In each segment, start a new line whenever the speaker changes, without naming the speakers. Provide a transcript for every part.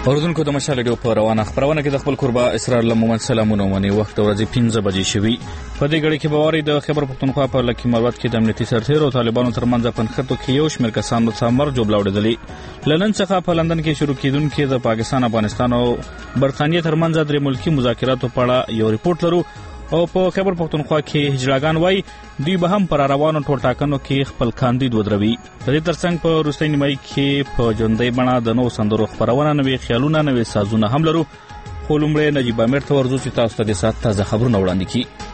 اوردونکو د مشال ریډیو په روانه خبرونه کې د خپل قربا اسرار لمومن سلامونه ونی وخت ورځې 15 بجې شوي. په دې غړي کې باوري د خبر پښتونخوا په لکه مروت کې د امنیتي سرتیر او طالبانو ترمنځ پنځه کې یو شمېر کسانو څامر جوړلاوړ دي. لندن څخه په لندن کې شروع کیدونکې د پاکستان، افغانستان او برتانیې ترمنځ د ملکی مذاکراتو په اړه یو ریپورت لرو او په خبر پښتونخوا کې هجراګان وای دوی به هم پر روانو ټولټاکنو کې خپل کاندید ودروي. د دې ترڅنګ په وروستۍ نیمایي کې په ژوندۍ بڼه د نو سندرو خبرونه، نوې خیالونه، نوې سازونه هم لرو. خو لومړی نجیب امیر ته ورځو چې تاسو ته د سات تازه خبرونه وړاندې کړي.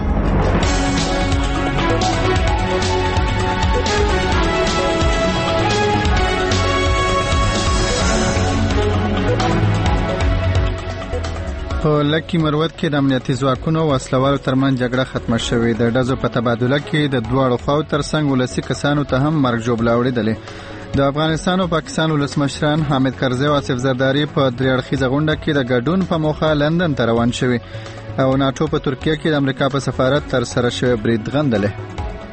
په لکه مروت کې د امنیتي ځواکونو او وسلوالو ترمنځ جګړه ختمه شوې ده. د ډزو په تبادله کې د دواړو خواو ترڅنګ ولسي کسانو ته هم مرګ ژوبله اوړېدلې. د افغانستان او پاکستان ولسمشران حامد کرزي او آصف زرداري په درې اړخیزه غونډه کې د ګډون په موخه لندن ته روان شوي او ناتو په ترکیه کې د امریکا په سفارت تر سره شوی برید غندلې.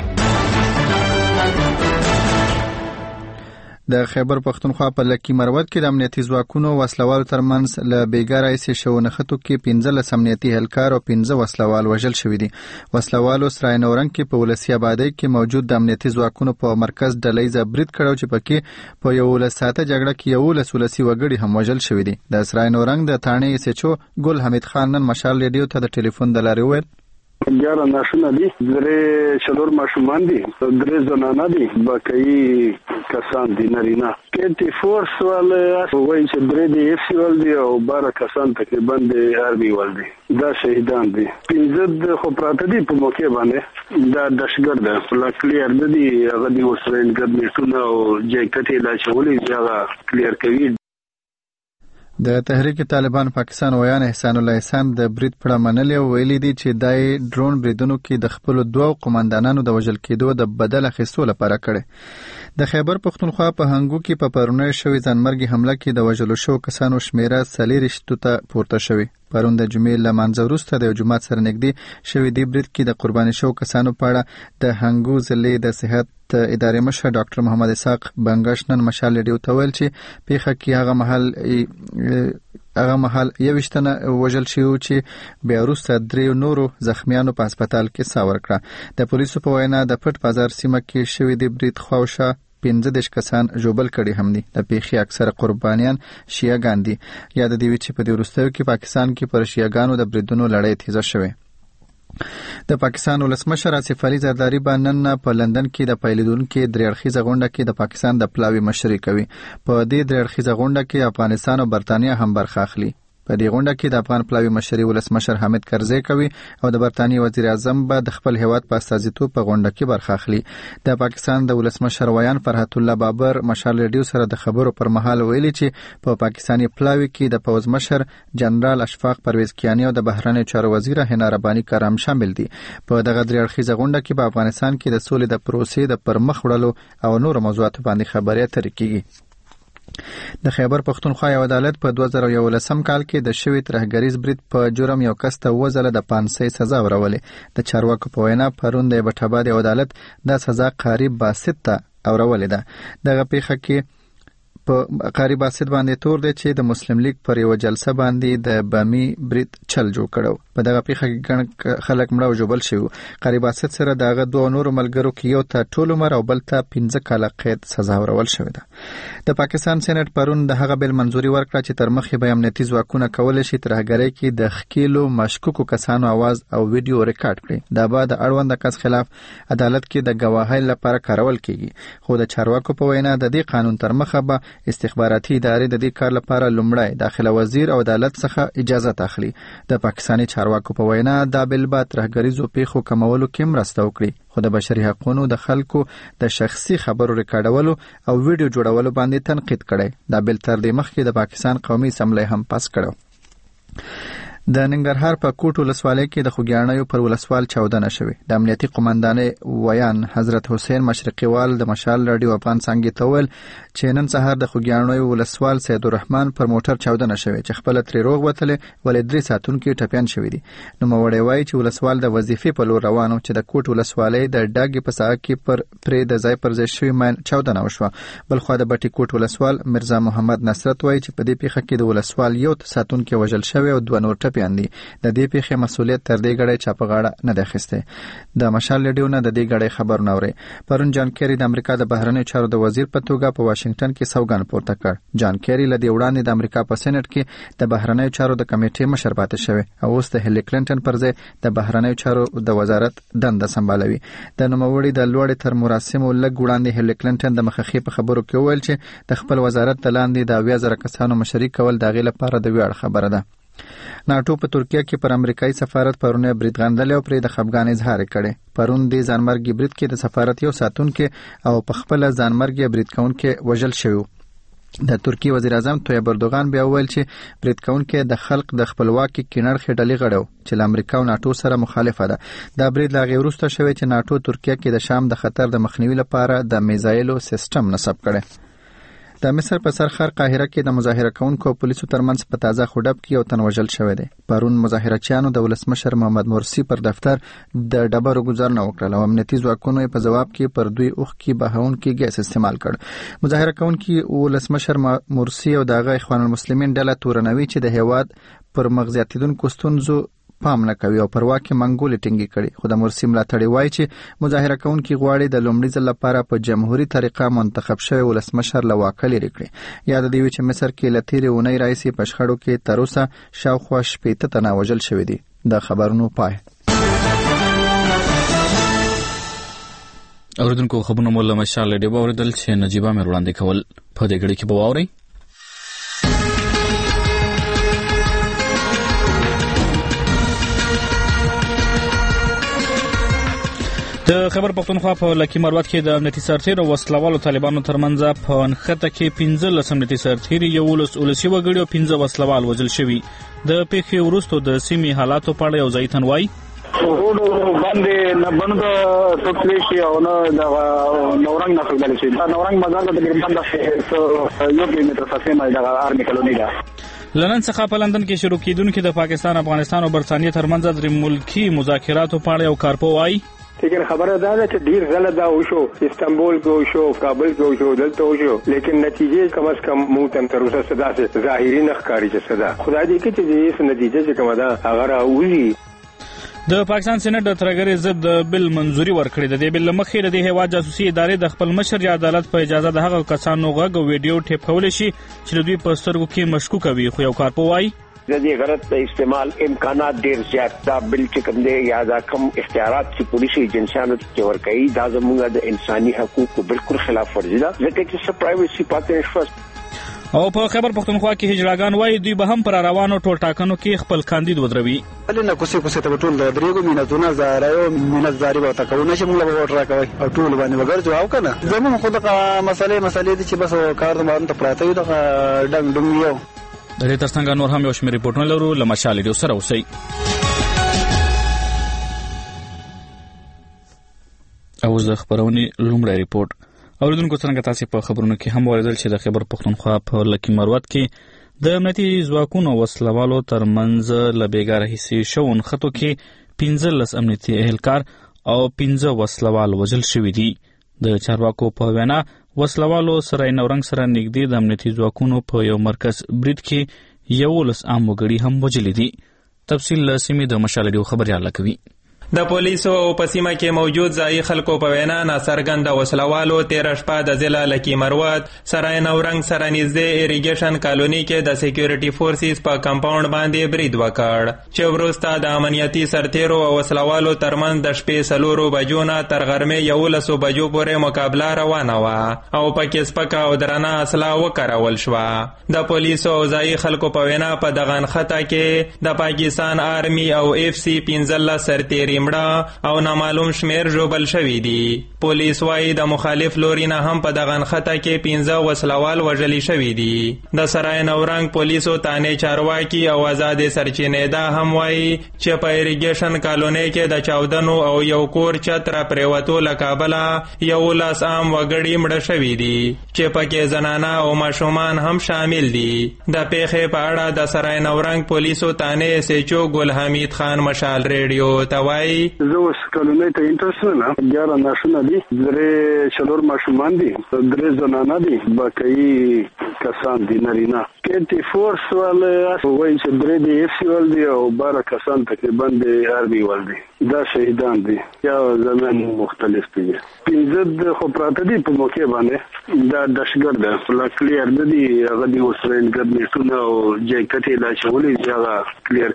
د خیبر پښتونخوا په لکه مروت کې د امنیتي ځواکونو او وسلوالو ترمنځ له بیګاره ایسې شو نخښتو کې 15 امنیتي هلکار او 15 وسلوال وژل شوي دي. وسلوالو سرای نورنګ کې په ولسی آبادی کې موجود د امنیتي ځواکونو په مرکز ډلې برید کړو چې پکې په یو لساته جګړه کې یو ولسی وګړي هم وژل شوي دي. د سرای نورنګ د تانې ایسچو ګل حمید خان نن مشال ریډیو ته د ټلیفون د لارې وویل
یاره ناشونه دي، درې شلور ماشومان دي، درې زنانه دي، باقي کسان دي نرینا. کېټي فورس والے وایي چې درې دي اف سی ول دي او 12 کسان تقریبا د آرمي ول دي. دا شهیدان دي. 15 خو پراته دي په موقع باندې. دا دشګر ده فلا کلیر دي، هغه دي وسرین ګډ او جیکټي لا چولې ځای کلیر کوي.
د تحریک طالبان پاکستان ویان احسان الله احسان د برید پړه منلې او ویلي دي چې دای ډرون بریدونو کې د خپل دوه قومندانانو د وژل کېدو د بدل اخیستو لپاره کړي. د خیبر پښتونخوا په هنګو کې په پرونه شوې ځانمرګي حمله کې د وژلو شو کسانو شمیره 40 ته پورته شوې. پرون د جمعې لمانځه وروسته د جمعات سره نږدې شوې دی برید کې د قرباني شو کسانو په اړه د هنګو ضلع د صحت ادارې مشر ډاکټر محمد اسحاق بنگش نن مشال ریډیو ته ویل چې پیښه کې هغه محل 21 وژل شو چې بیا وروسته 3 نورو زخمیانو په هسپتال کې ساور کړه. د پولیسو په وینا د پټ بازار سیمه کې شوې دی برید خواوشا 15 کسان جوبل کړي هم دي. د پیښې اکثره قربانیان شیعاګان دي. یاد دی چې په دې وروستیو کې پاکستان کې پر شیعاګانو د بریدونو لړۍ تیزه شوه. د پاکستان ولسمشر آصف علي زرداري باندې په لندن کې د پیلېدونکو درې اړخیزه غونډه کې د پاکستان د پلاوي مشري کوي. په دې درې اړخیزه غونډه کې افغانستان او برتانیې هم برخه اخلي. په دې غونډه کې د افغان پلاوي مشري ولسمشر حامد کرزي کوي او د برتانیې وزیر اعظم به د خپل هیواد په استازیتوب په غونډه کې برخه اخلي. د پاکستان د ولسمشر ویان فرحت الله بابر مشال ریډیو سره د خبرو پر مهال ویلي چې په پاکستاني پلاوي کې د پوز مشر جنرال اشفاق پرویز کیانی او د بهرنی چارو وزیر حنا ربانی کرام شامل دي. په دغه درې اړخیزه غونډه کې په افغانستان کې د سولې د پروسې د پرمخ وړلو او نور موضوعاتو باندې خبرې اترې کیږي. د خیبر پښتونخوا یو عدالت په 2011 کال کې د شوی ترهګریز برید په جرم یو کس ته وزله د 500 سزا ورولې. د چارواکو په وینا پرون د بټاباد عدالت د سزا قریب باسط ته اورولې ده. دغه پیښه کې په قریب باسط باندې تور دی چې د مسلم لیگ پر یو جلسه باندې د بامي برید چل جوړ کړو. په دغه پیښه کې ګڼ خلک مړه او جوبل شوي. قریب باسط سره دغه دوه نور ملګرو کې یو ته ټول عمر او بل ته 15 کاله قید سزا ورول شوې ده. د پاکستان سېنات پرون د هغه بل منځوري ورکړه چې تر مخې به امنیتي ځواکونه کولای شي ترهګرۍ کې د خکیلو مشکوکو کسانو आवाज او ویډیو ریکارډ کړي. دا به د اړوند کس خلاف عدالت کې د گواهی لپاره کارول کیږي. خو د چارواکو په وینا د دې قانون تر مخه به استخباراتي ادارې د دې کار لپاره لومړی داخله وزیر او عدالت څخه اجازه اخلي. د پاکستاني چارواکو په وینا دا بل به ترهګریزو پیښو کمولو کې مرسته وکړي. خو د بشري حقوقو د خلکو د شخصي خبرو ریکارډولو او ویډیو جوړولو باندې تنقید کړي. دا بل تر دې مخکې د پاکستان قومي اسمبلی هم پاس کړو. د ننګرهار په کوټ ولسوالۍ کې د خوګیاڼیو پر ولسوال چاودنه شوې. د امنیتي قومندانې ویان حضرت حسین مشرقیوال د مشال رادیو افغان څنګه ته ویل چې نن سهار د خوګیاڼیو ولسوال سید الرحمن پر موټر چاودنه شوې چې خپل ترې روغ وتلې ولې 3 ساعتونکو ټپيان شوې دي. نو موړی وایي چې ولسوال د وظیفې په لور روانو چې د کوټ ولسوالۍ د ډاګي په ساحه کې پر د ځای پر ځای شوی ماین چاودنه وشوه. بل خو د بټي کوټ ولسوال مرزا محمد نصرت وایي چې په دې پیښه کې د ولسوال یو ساتونکو وژل شوی او 2 نور ټپيان دي. د دې پیښې مسؤلیت تر دې غړې چا په غاړه نه ده اخیسته. د مشال رادیو نه د دې غړې خبر نوري. پرون جان کیری د امریکا د بهرنیو چارو د وزیر په توګه په واشنگټن کې سوګند پورته کړ. جان کیری له دې وړاندې د امریکا په سېنات کې د بهرنیو چارو د کمیټې مشر پاتې شوی او اوس د هیلری کلینټن پر ځای د بهرنیو چارو د وزارت دنده سمبالوي. د نوموړي د لوړې تر مراسمو لږ وړاندې هیلری کلینټن د مخخي په خبرو کې وویل چې د خپل وزارت د لاندې د 20,000 کسانو مشري کول د غیله لپاره د ویاړ خبره ده. ناتو په ترکیه کې پر امریکایي سفارت پرونه برید غندل او پر د خفګان اظهار کړي. پرون د ځانمرګي برید کې د سفارت یو ساتونکو او په خپل ځانمرګي برید کونکو وژل شوی. د ترکی وزیر اعظم طیب اردوغان بیا ویل چې برید کونکو د خلق د خپلواکي کینړ خېډلې غړو چې امریکا او ناتو سره مخالفه ده. دا برید لا غیرسته شوی چې ناتو ترکیه کې د شام د خطر د مخنیوي لپاره د میزایلو سیستم نصب کړي. د مصر په سرخر قاهره کې د مظاهره کوونکو پولیسو ترمنځ په تازه خوډب کې یو تن وژل شوی دی. پرون مظاهرچیانو د ولسمشر محمد مرسی پر دفتر د ډبرو گزارنه وکړه او امنیتي ځواکونو په جواب کې پر دوی اوخ کې بهون کې ګیس استعمال کړ. مظاهره کوونکو ولسمشر مرسی او دغه اخوان المسلمین ډله تورنوي چې د هیواد پر مغزیاتیدونکو ستونزو پام نه کوي او پر واکه منګولې ټینګي کړي. خو د مرسی ملاتړي وایي چې مظاهره کوونکي غواړي د لومړي ځل لپاره په جمهوریت طریقه منتخب شوی ولسمشر لواکه لري کړي. یاد دی چې مصر کې لتیری اونۍ رئیس په شخړو کې تر اوسه شاوخوا 80 تنه وژل شوی دي. د خبرونو پای.
اوریدونکو خبرونه مولا مشال دی باوردل چې نجيبه مې وړاندې کول په دې غړي کې بواوري. د خبر پښتونخوا په لکی مروت کې د امنیتي سرتیر او وسلوالو طالبانو ترمنځ په نخته کې 15 امنیتي سرتیر یو ولسی وګړي او 15 وسلوال وژل شوي. د پیښې وروسته د سیمې حالاتو په اړه یو ځای تنوي
روډ باندې نه بند ټوکلي او نه د نورنګ نه خلل شي. دا نورنګ مزار د تقریبا د 1 کیلومتر فاصله د آرمي کالونی ده.
لندن څخه په لندن کې شروع کیدونکې د پاکستان افغانستان او برتانیې ترمنځ د ملکی مذاکراتو په اړه یو کارپو وایي.
لیکن خبره دا ده چې ډیر غلط دا وشو. استنبول کې وشو، کابل کې وشو، دلته وشو، لیکن نتیجې کم از کم مو تر اوسه صدا سه ظاهري نه ښکاري چې صدا. خدای دې کې چې دې نتیجه چې کومه ده هغه راوځي.
د پاکستان سېنات د ترګرې ضد بل منځوري ورکړي. د دې بل مخې د هیواد جاسوسي ادارې د خپل مشر یا عدالت په اجازه د هغه کسانو غږ او ویډیو ټیپ کول شي چې دوی په سترګو کې مشکوک وي. خو یو کارپو وایي
د دې غلط استعمال امکانات ډیر زیات دا بل چې کوم دی یا دا کوم اختیارات چې پولیسي ایجنسیانو ته ورکړي دا زموږ د انساني حقوقو بالکل خلاف ورزي ده ځکه چې پرایویسي پاتې شوه.
او په خبر پښتونخوا کې هجراګان وایي دوی به هم پر روانو ټول ټاکنو کې خپل کاندید ودروي.
بلنه کوسه ته ټول درېګو مینځونه زارایو مینځاري وته کوو نشم موږ به وټ راکوي او ټول باندې وګر جواب کنه زموږ خو د مسلې دي چې بس کار د باندې پراته وي د ډنګ ډنګ یو.
د دې ترڅنګ نور هم یو شمېر ریپورتونه لرو. لمشال ډیو سره اوسئ. اوس د خبرونې لومړی ریپورت. اوریدونکو څنګه تاسو په خبرونو کې هم اوریدل چې د خبر پښتونخوا په لکی مروت کې د امنیتي ځواکونو وسلوالو ترمنځ لبیګار حصے شون خطو کې 15 امنیتي اهلکار او 15 وسلوال وژل شوي دي. د چارواکو په وینا وسلوالو سره نورنګ سره نږدې د امنیتي ځواکونو په یو مرکز برید کې 11 عام وګړي هم وژل دي. تفصیل سیمې د مشال ډیو خبريال کوي.
د پولیسو او پسیمه کې موجود ځای خلکو په وینا ناڅرګند وسلوالو 13 شپه د ضلع لکی مروت سرای نورنګ سره نږدې اریګیشن کالونی کې د سکیورټي فورسز په کمپاوند باندې برید وکړ چې وروسته د امنیتي سرتیرو او وسلوالو ترمنځ د شپې 4 بجو نه تر غرمې 11 بجو پورې مقابله روانه وه او پکې سپکه او درنه اسلحه وکارول شوه. د پولیسو او ځای خلکو په وینا په دغه نښته کې د پاکستان آرمي او FC 15 سرتیري نفرې مړه او نامعلوم شمیر ژوبل شوي دي. پولیس وایي د مخالف لوري نه هم په دغه نښته کې 15 وسلوال وژلي شوي دي. د سرای نورنګ پولیسو تانې چارواکي او آزاد سرچینې دا هم وایي چې په اریګیشن کالونۍ کې د چاودنو او یو کور چت را پریوتو له کابله 11 عام وګړي مړه شوي دي چې پکې زنانه او ماشومان هم شامل دي. د پیښې په اړه د سرای نورنګ پولیسو تانې اس ایچ او ګل حمید خان مشال ریډیو ته وایي
زه اوس کالونۍ ته انټرست نه 11 ناشونه دي، 3 ماشومان دي، 3 زنانه دي، باقي کسان دي نارینه. کېټي فورس والے وایي چې 3 دي اف سی ول دي او 12 کسان تقریبا د آرمي ول دي. دا شهیدان دي یا زمين مختلف دي. 15 خو پراته دي په موقع باندې دا دشګر ده لا کلیر نه دي، هغه د اوسرین ګرنیټونه او جاکټې لا شغلې ځای کلیر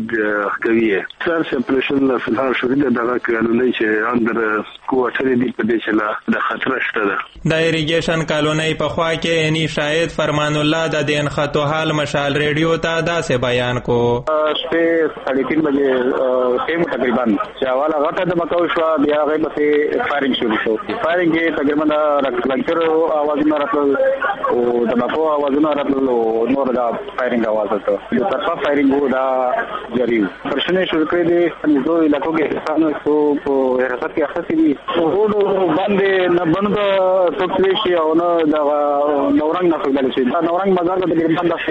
کوي سر سپریشن لا فلحال شوې ده. دا کالونۍ چې اندر کوټري دي په دې چې لا د خطر شته ده.
د اریګیشن کالونۍ په خوا کې اني شاهد فرمان الله د دین خطو حال مشال ریډیو ته داسې بیان کو.
شپې 3:30 بجې ټیم تقریبا چې حواله غټه د مکو شو، بیا هغه په فایرینګ شروع شو. فایرینګ کې تقریبا د لنچر आवाजونه راتل او د مکو आवाजونه راتل او نور دا فایرینګ आवाज وته. د طرفه فایرینګ دا جاری پرشنه شروع کړې دي. نو علاقو کې ځانو په حرکت کې اخته دي. روډ باندې نه بند ټوکلي شي او نه د نورنګ نه خلل شي. دا نورنګ مزار د تقریبا د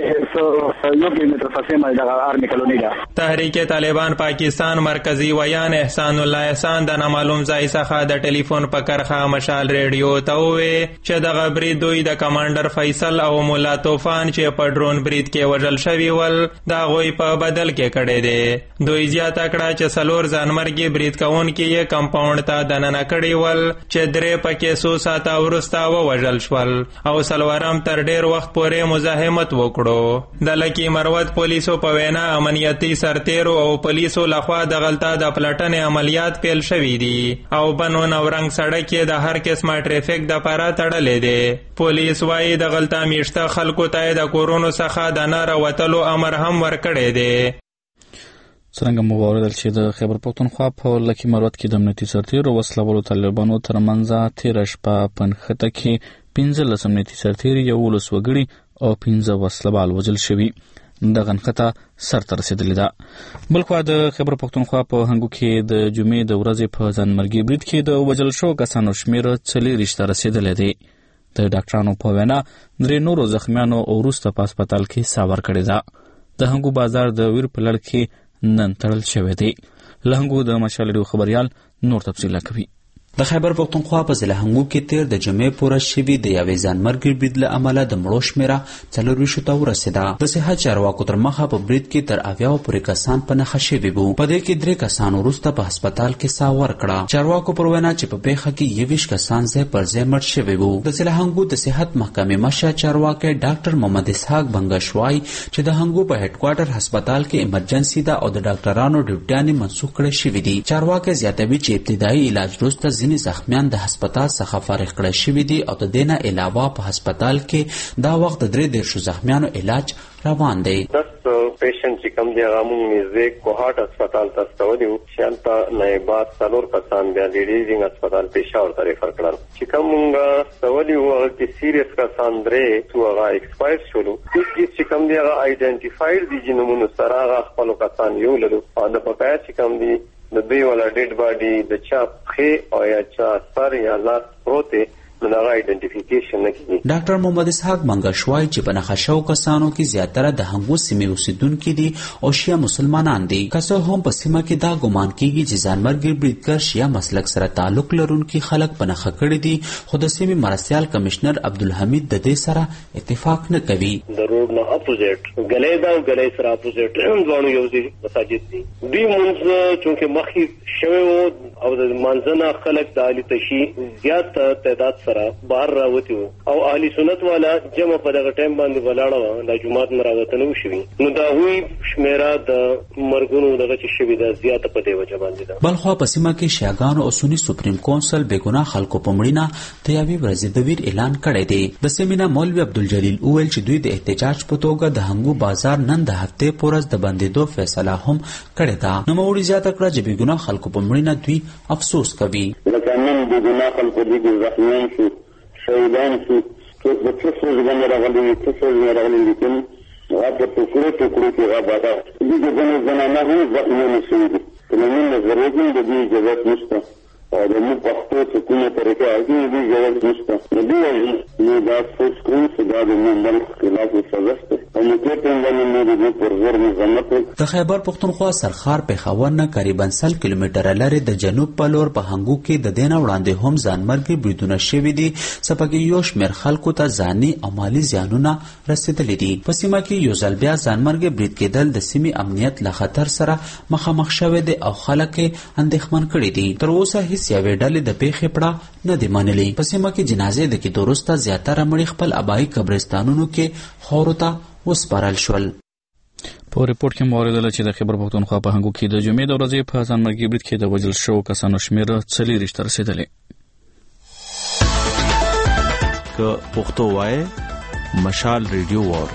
1 کیلومتر فاصله د آرمي کالونی ده.
تحریک طالبان پاکستان مرکزی ویان احسان الله احسان د نامعلوم ځای څخه د ټلیفون په کرخه مشال ریډیو ته وویل چې دغه برید دوی د کمانډر فیصل او مولا طوفان چې په ډرون برید کې وژل شوي ول د هغوی په بدل کې کړی دی. دوی زیاته کړه چې 4 ځانمرګي برید کوونکي یې کمپاونډ ته دننه کړي ول چې 3 پکې څو ساعته وروسته ووژل شول او څلورم تر ډیر وخت پورې مزاحمت وکړو. د لکی مروت پولیسو په وینا امنیتي سرتیرو او پولیسو لخوا د غلطه د پلټنې عملیات پیل شوي دي او بنو نورنګ سړک کې د هر قسمه ټریفیک د پاره تړلې دي. پولیس وایي د غلطه میشته خلکو ته د کورونو څخه د نه راوتلو امر هم ورکړی دی.
څرنګه مو واوریدل چې د خیبر پښتونخوا په لکی مروت کې د امنیتي سرتیرو وسلوالو طالبانو ترمنځ تیره شپه په نښته کې 15 امنیتي سرتیري 11 وګړي او 15 وسلوال وژل شوي. دغه نښته سرته رسېدلې ده. بل خوا د خیبر پښتونخوا په هنګو کې د جمعې د ورځې په ځانمرګي برید کې د وژل شوو کسانو شمېر 40 ته رسېدلی دی. د ډاکټرانو په وینا 3 نورو زخمیانو وروسته په هسپتال کې ساه ورکړې ده. د هنګو بازار د ویر په لړ کې نن تړل شوی دی. له هنګو د مشال ریډیو خبریال نور تفصیل کوي.
د خیبر پښتونخوا په ضلع هنګو کې تیر د جمعې پوره شوي د یوې ځانمرګي برید له امله د مړو شمېره 40 ته ورسېده. د صحت چارواکو تر مخه په برید کې تر 80 پورې کسان په نښه شوي وو. په دې کې 3 کسان وروسته په هسپتال کې ساه ورکړه. چارواکو پر وینا چې په پیښه کې 21 کسان ځای پر ځای مړ شوي وو. د ضلع هنګو د صحت محکمې مشر چارواکي ډاکټر محمد اسحاق بنګشوای چې د هنګو په هډ کوارټر هسپتال کې ایمرجنسي ده او د ډاکټرانو ډیوټیانې منسوخ کړې شوې دي. چارواکي زیاتوي چې ابتدایي علاج وروسته ځینې زخمیان د هسپتال څخه فارغ کړی شوي دي او د دې نه علاوه په هسپتال کې دا وخت 3 زخمیانو علاج روان دی.
10 پیشنټ چې کوم دی هغه موږ نږدې کوهاټ هسپتال ته استولي وو. شانته نایبات 4 کسان بیا د ریډینګ هسپتال پېښور ته ریفر کړل. چې کوم موږ استولي وو هغه کې سیریس کسان 3 څو هغه ایکسپایر شولو. چې کوم دی هغه آیډنټیفاید دي چې نومونه سره هغه خپل کسان یو لرو او د بقایا چې کوم دی د دوی ولا ډیډ باډي د چا پخې او یا چا سر یا لاس پروته نو آئیډنټیفیکیشن نه کیږي.
ډاکټر محمد اسحاق منګشوای چې په نښه شوو کسانو کې زیاتره د هنګو سیمې اوسیدونکي دي او شیعه مسلمانان دي. که څه هم په سیمه کې دا ګمان کیږي چې ځانمرګي بریدګر شیعه مسلک سره تعلق لرونکي خلک په نښه کړي دي، خو د سیمې مرستیال کمشنر عبدالحمید د دې سره اتفاق نه کوي.
د روډ نه اپوزیټ غلې دا غلې سره اپوزیټ دوه یو دي مساجد دي. دوی مونږ چې مخکې شوی او د منځنه خلک د اهل تشیع زیات تعداد سره بهر راوتی او اهل سنت والا جمع په دغه ټیم باندې ولاړه د جمعات مراوتنه وشوي نو دا وی شمیره د مرګونو دغه چې شوی د زیات په دی وجه باندې ده.
بلخوا په سیمه کې شیعاګانو او سنی سپریم کونسل بېګناه خلکو په مړینه د یوې ورځې د ویر اعلان کړی دی. د سیمینه مولوي عبدالجلیل وویل چې دوی د احتجاج په توګه د هنګو بازار نن د هفتې پورز د بندېدو فیصله هم کړې ده. نوموړي زیاته کړه چې بېګناه خلکو په مړینه دوی افسوس کوي.
لکه نن بېګناه خلکو دې زخمیان شو شهیدان شو څوک د څه سوز باندې راغلي څه سوز نه راغلي لیکن هغه په ټوکړو کې هغه ده دې د زنانه هم زخمیان شوي دي نو موږ نظر کوو د دې اجازه نشته او د موږ پښتو چې کومه طریقه هغه دې اجازه نشته نو دوی دا څه کوي چې دا د منبل خلاف سازش
د خیبر پختونخوا سرخار پېښور نه قریبا 100 کیلومتره لرې د جنوب په لور په هنګو کې د دینه وړاندې هم ځانمرګي بریدونه شوي دي سپکې یو شمېر خلکو ته ځاني او مالي زیانونه رسېدلي دي. په سیمه کې یو ځل بیا ځانمرګي برید کېدل د سیمې امنیت له خطر سره مخامخ شوی دی او خلک یې اندېښمن کړي دي. تر اوسه هیڅ یوې ډلې د پیښې پړه نه دی منلي. په سیمه کې جنازې د کېدو وروسته زیاتره مړي خپل ابایي قبرستانونو کې خاورو ته وسپارل شول.
په ریپورت کې موریدل چې د خیبر پختونخوا په هنګو کې د جمعې د ورځې په ځانمرګي برید کې د وژل شوو کسانو شمېر 40 ته رسېدلی.
که پښتو وایي مشال ریډیو وار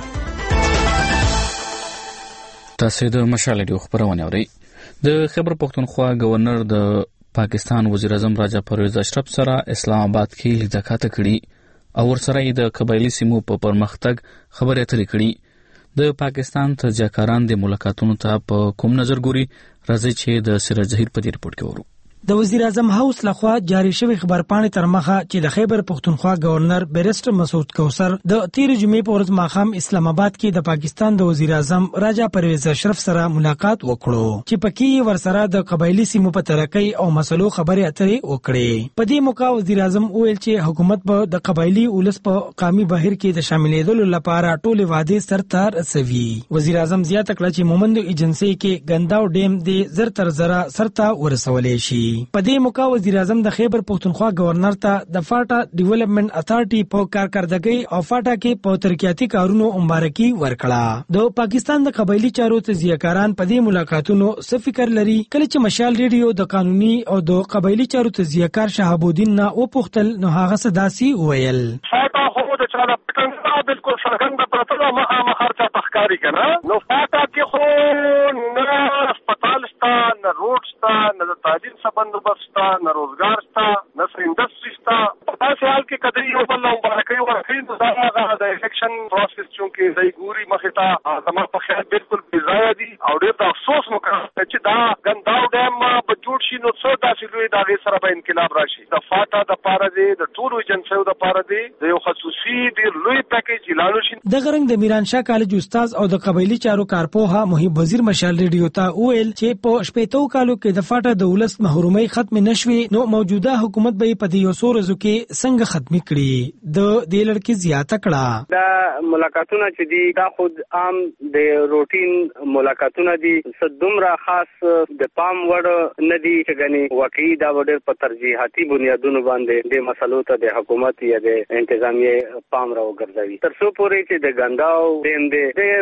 تاسو د مشال ریډیو خبرونه اورئ. د خیبر پختونخوا گورنر د پاکستان وزیر اعظم راجا پرویز اشرف سره اسلام آباد کې لیدکاته کړي او ورسره د قبایلی سیمو په پرمختګ خبرې اترې کړي. د پاکستان تجارتکاران د ملاقاتونو ته په کوم نظر ګوري راځي چې د سراج ظهیر په دې ریپورت کې ورو.
د وزیر اعظم هاوس لخوا جاری شوی خبرپاڼې تر مخه چې د خیبر پختونخوا گورنر بیرسټر مسعود کوثر د 13 جمعې په ورځ ماښام اسلام آباد کې د پاکستان د وزیر اعظم راجا پرویز اشرف سره ملاقات وکړو چې پکې ورسره د قبایلی سیمو په ترقۍ او مسلو خبرې اترې وکړې. په دې موقع وزیر اعظم وویل چې حکومت به د قبایلی ولس په قومي بهیر کې د شاملېدلو لپاره ټولې وعدې سرته رسوي. وزیر اعظم زیاته کړه چې مومندو ایجنسی کې ګنداو ډیم د زر تر زره سرته ورسولې شي. په دې موقع وزیر اعظم د خیبر پختونخوا گورنر ته د فاټا ډیولپمنٹ اتھارټي په کارکردګۍ او فاټا کې په ترقیاتي کارونو مبارکي ورکړه. د پاکستان د قبایلی چارو تجزیه‌کاران په دې ملاقاتونو څه فکر لري کله چې مشال ریډیو د قانوني او د قبایلی چارو تجزیه‌کار شهاب الدین نه وپوښتل نو هغه سداسي وویل
فاټا خو د چا د بالکل څرګنده پرته مخامخ هرڅه تخکاری کنه نو فاټا کې خو نه هسپتال شته نه روډ شته نه د تعلیم بندوبست شته نه روزګار شته نه انډسټري شته. په داسې حال کې کدی یو بل مبارکي ورکړي نو دا هغه د الیکشن پروسس چې دی ګوري مخې ته زما په خیال بالکل بې ځایه دي او ډېر د افسوس مکان چې دا ګنداو ډیم به جوړ شي نو څو داسې لوی د هغې سره به انقلاب راشي. د فاټا دپاره دی د ټولو ایجنسیو دپاره دی د یو خصوصي ډېر لوی پیکیج اعلان وشي.
دغه رنګ د میرانشاه کالج استاد او د قبایلی چارو کارپوها محب وزیر مشال ریډیو ته وویل چې په شپېتو کالو کې د فاټا د ولس محرومۍ ختم نشوي نو موجوده حکومت به په دې یو څو ورځو کې څنګه ختمي کړي. د دې لړکې زیاته کړه
دا ملاقاتونه چې دي دا خود عام د روټین ملاقاتونه دي دومره خاص د پام وړ نه دي چې غني واقعي دا وړ په ترجیحاتي بنیادونو باندې د مسلو ته د حکومت یا د انتظامیه پام راو ګرځوي تر څو پورې چې د ګنداو دیم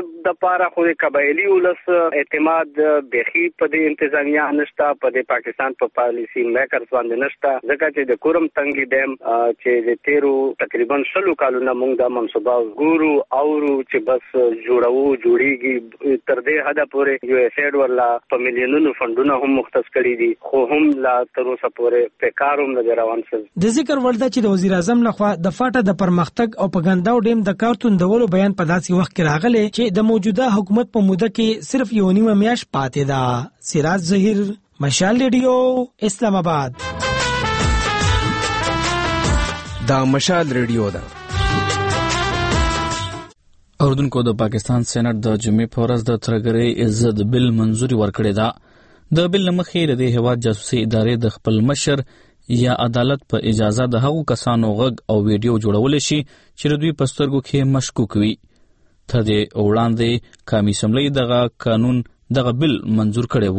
د پاره خو د قبایلی ولس اعتماد بخي په د انتظامیه نشته په د پاکستان په پالیسی میکرز باندې نشته ځکه چې د کورم تنګي ډیم چې د 13 تقریبا 100 کالونو موږ د منصوبه ګورو اورو چې بس جوړیږي تر دې حد پورې یو ایسډ ولا په میلیونونو فندونه هم مختص کړي دي خو هم لا تر اوسه پورې په کاروم نه روان شول.
د ذکر ولدا چې د وزیر اعظم لخوا د فاټا د پرمختګ او په ګنداو ډیم د کارتون دولو بیان په داسې وخت کې راغلی چې د موجوده حکومت په موده کې صرف یو نیمه میاشت پاتې ده. سراج ظهیر مشال ریډیو اسلام آباد.
دا مشال ریډیو ده.
اردوونکو د پاکستان سېنات د جمعې په ورځ د ترګرۍ عزت بل منظوري ورکړې ده. د بل مخې د هیواد جاسوسي ادارې د خپل مشر یا عدالت په اجازه د هغو کسانو غږ او ویډیو جوړول شي چې دوی په سترګو کې مشکوک وي. ته د وړاندې قومي اسمبلی دغه قانون دغه بل منظور کړی وو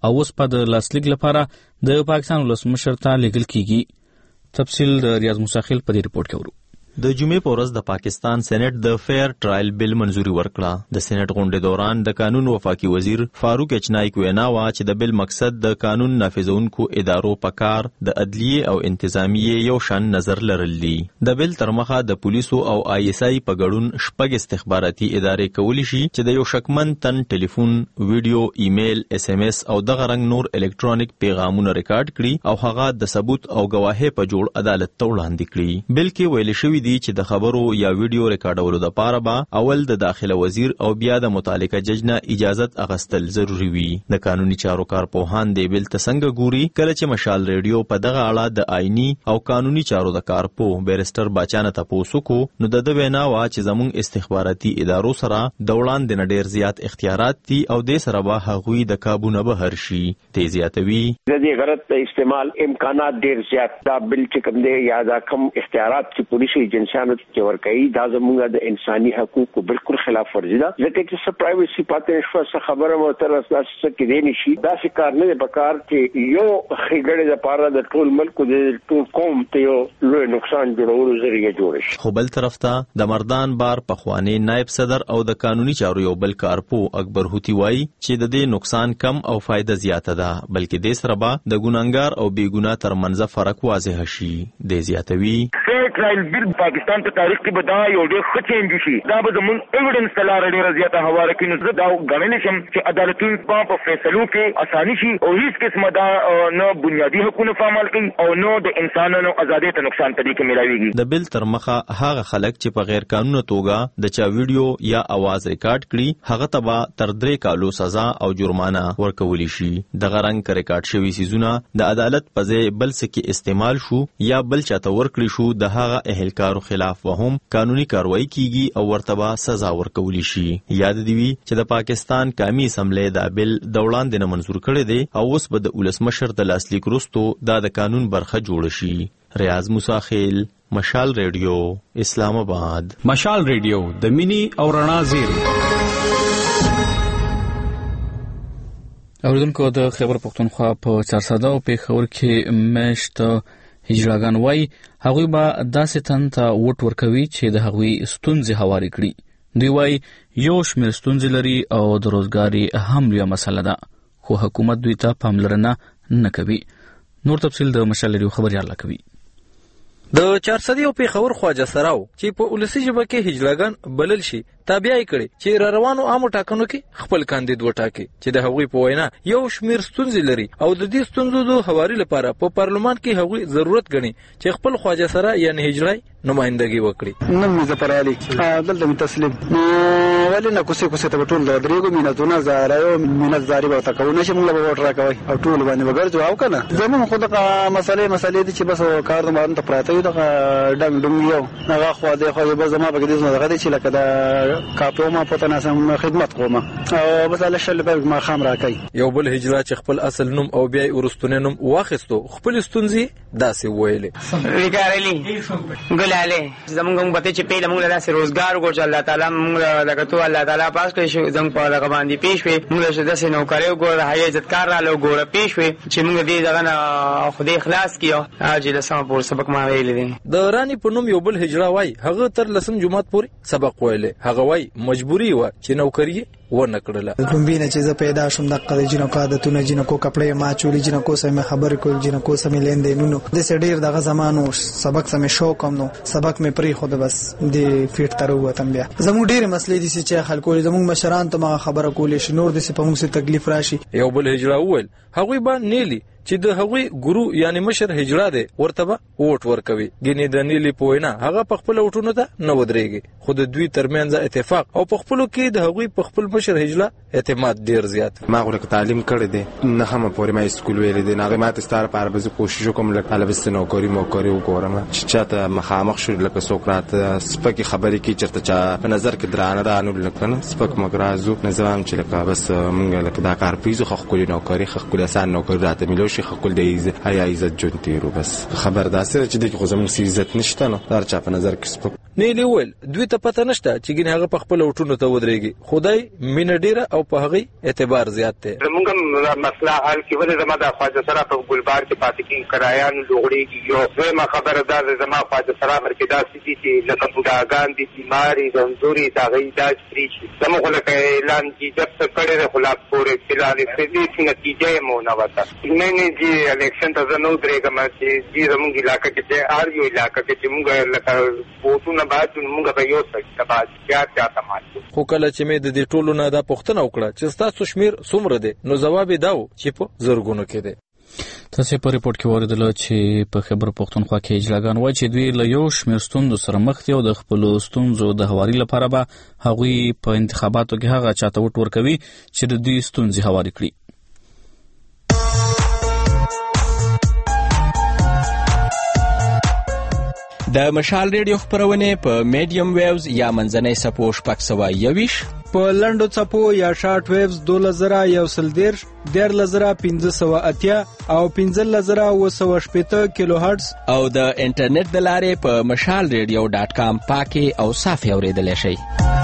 او اوس په د لاسلیک لپاره د پاکستان ولسمشر ته لیږل کیږي. تفصیل د ریاض موسی په دې رپورټ کې ورو.
د جمعې په ورځ د پاکستان سېنات د فیر ټرایل بل منزوري ورکړه. د سېنات غونډې دوران د قانون وفاقي وزیر فاروق اچنایک وینا وا چې د بل مقصد د قانون نافذونکو ادارو په کار د عدلیه او انتظامیه یو شان نظر لرل دي. د بل تر مخه د پولیسو او آی اس آی په ګډون شپږ استخباراتي ادارې کولی شي چې د یو شکمن تن ټلیفون، ویډیو، ایمیل، اس ام اس او دغه رنګ نور الکترونیک پیغامونه ریکارډ کړي او هغه د ثبوت او گواهی په جوړ عدالت ته وړاندې کړي. بلکې ویل شوی دی چې د خبرو یا ویډیو ریکارډولو لپاره به اول د داخله وزیر او بیا د متعلقه جج نه اجازت اغستل ضروری وي. د قانوني چارو کارپوهان دی بل څنګه ګوري کله چې مشال ریډیو په دغه اړه د آئینی او قانوني چارو د کارپو بیرستر باچانه تاسو کو نو د وینا وا چې زموږ استخباراتي ادارو سره د وړاندې نه ډیر زیات اختیارات دي او د سره به هغوی د کابو نه بهر شي. تیزیاتوي
د دې غلط استعمال امکانات ډیر زیات دا بل چې کوم دی یا دا کم اختیارات چې پولیس ایجنسیانو چې ورکوي دا زموږ د انساني حقوقو بالکل خلاف ورزي ده. ځکه چې څه پرایویسي پاتې شوه، څه خبره مو تر اوسه څه کېدی نشي. داسې کار نه دی پکار چې یو ښېګړې دپاره د ټول ملک د ټول قوم ته یو لوی نقصان جوړولو ذریعه جوړه شي.
خو بل طرف ته د مردان بار پخوانی نائب صدر او د قانوني چارو یو بل کارپو اکبر هوتی وایي چې د دې نقصان کم او فائدہ زیاته ده، بلکې د سره به د ګناګار او بې ګناه ترمنځ فرق واضح شي. د زیاتوي
ټرایل بل پاکستان په تاریخ کې به دا یو ډېر ښه چینج شي. دا به زموږ ایویډنس ته لاره ډېره زیاته هواره کړي. نو زه دا ګڼلی شم چې عدالتونه په فیصلو کې اساني شي او هیڅ قسمه دا نه بنیادي حقوقونه پامال کوي او نه د انسانانو ازادۍ ته نقصان په دې کې ملاویږي.
د بل تر مخه هغه خلک چې په غیر قانوني توګه د چا ویډیو یا आवाज ریکارډ کړي هغه ته به تر 3 کالو سزا او جرمانه ورکول شي. دغه رنګ ریکارډ شوی سيزونه د عدالت په ځای بل څه کې استعمال شو یا بل چاته ورکړي شو د هغه اهلکارو خلاف وهم قانوني کاروایی کیږي او ورته سزا ورکول شي. یاد دی وی چې د پاکستان قومي اسمبلی دا بل د وړاندې نه منزور کړی دی او اوس به د ولسمشر د لاسلیک وروسته دا د قانون برخه جوړ شي. ریاض موسی، مشال ریډیو، اسلام آباد.
مشال ریډیو د مینی او رڼا زیری.
اوریدونکو د خیبر پختونخوا په چارساده او پیښور کې مشت هجراګان وای هغوی به داسې تن ته وټ ورکوي چې د هغوی ستونزې هواري کړي. دوی وای یو شمېر ستونزې لري او د روزګاري هم لویه مسله ده، خو حکومت دوی ته پاملرنه نه کوي. نور تفصیل د مشال ریډیو خبريال کوي.
د چارسدي او پیښور خواجه سراو چې په ولسی ژبه کې هجلاګان بلل شي تابعی کړي چې را روانو عامو ټاکنو کې خپل کاندید وټاکي چې د هغوی په وینا یو شمیر ستونزې لري او د دې ستونزو د حواري لپاره په پارلمان کې هغوی ضرورت غني چې خپل خواجه سرا یعنی هجړای نمائندګي وکړي.
نن مظفر علي دلته متسلم ولنه کوسه ته ټول د درېګو میناتونه زارایو مینات زاری ورته کوونه چې موږ به وټ راکوي او ټول باندې وګرځو او کنه زموږ خو د مسلې دي چې بس کار د باندې پراته یو د ډنګ ډنګ یو هغه خو د خو به زما په دې دغه چې لکه د کاپو ما پته ناسم خدمت کوم او بس الله شل برګ ما خام راکای.
یو بل هجلا چې خپل اصل نوم او بیا ورستونه نوم واخستو خپل ستونزې داسې ویلې
ریګارلی ګلاله زمونږ بته چې پیله موږ داسې روزګار وګورځ الله تعالی موږ لکه تو الله تعالی پاس کړی شو زموږ په لغه باندې پیښ وي موږ داسې نوکری وګور هي عزت کار را لو ګور پیښ وي چې موږ دې دغه خدای اخلاص کیو اجل سم پور سبق ما ویل دي.
د رانی په نوم یو بل هجرا وای هغه تر لسم جمعات پورې سبق ویلې هغه وای مجبوری و چې نوکری ورنه کړله.
کومبینه چې زه پیدا شوم د قضې جنو عادتونه جنو کو کپڑے ما چولی جنو کو سم خبر کول جنو کو سم لیندینونو د سډیر دغه زمانو سبق سم شوق هم نو سبق مې پری خو د بس د فیټ تر وتم بیا زمو ډیر مسلې دي چې خلکو زمو مشران ته ما خبره کولې شنور د په موږ څه تکلیف راشي.
یو بل هجرا ول هغوی باندې نیلی چې د هغوی ګورو یعنی مشر هجرا دی ورته به ووټ ورکوي ګینه د نیلی پوینا هغه په خپل وټونو ته نه ودرېږي خو د دوی ترمنځ اتفاق او په خپلو کې د هغوی په خپل مشر هجرا اعتماد ډیر زیات.
ما غوړه تعلیم کړی دی نه هم پورې ما اسکول ویل دي نه ما ته ستاره پر به کوشش کوم لکه طالب نوکری وګورم چې چاته مخامخ شو لکه سوکرات سپکه خبرې کی چرته چا په نظر کې درانه رانو لکه سپک مګرازو نظام چې لکه بس مونږ لکه دا کار پیزو خو خپل نوکری خو خپل آسان نوکری راته ملو شي خپل دی هيا عزت جون تیرو بس خبر داسره چې د خو زموږ عزت نشته نو در چا په نظر کې سپک
نیلی ویل دوی ته پته نشته چې ګین هغه په خپل وټونو ته ودرېږي. خدای مینه ډیره او په هغه اعتبار زیات دی.
زموږ مسله حل کې ولې زما د خواجه سره په ګلبار کې پاتې کې کرایان لوړېږي. یو دویمه خبره دا ده زما خواجه سره مرکې داسې دي چې لکه بوډاګان دي بیماري کمزوري د هغوی علاج فري شي. زموږ لکه اعلان چې جب څه کړی دی خو لا پورې فلحال هېڅ نتیجه یې مو نه وته. نه جی الیکشن ته زه نه ودرېږم چې جی زموږ علاقه کې هر یو علاقه کې چې موږ لکه ووټونه باید موږ به یو څه ته باید چاته مات.
خو کله چې مې د دې ټولو نه دا پوښتنه وکړه چې ستاسو شمیر څومره دی نو جواب یې دا و چې په زرګونو کې دی.
تاسو په ریپورت کې اوریدل چې په خیبر پښتونخوا کې اجلاګان وایي چې دوی له یو شمېر ستونزو سره مخ دي او د خپلو ستونزو د هواري لپاره به هغوی په انتخاباتو کې هغه چاته ووټ ورکوي چې د دوی ستونزې هواري کړي.
د مشال ریډیو خبرونه په میډیم ویوز یا منځنۍ سپو 621
په لنډو څپو یا شارټ ویوز 2110 14580 او 15780 کیلو هرتز
او د انټرنیټ د لارې په mashalradio.com پاکي او صافي اوریدلای شئ.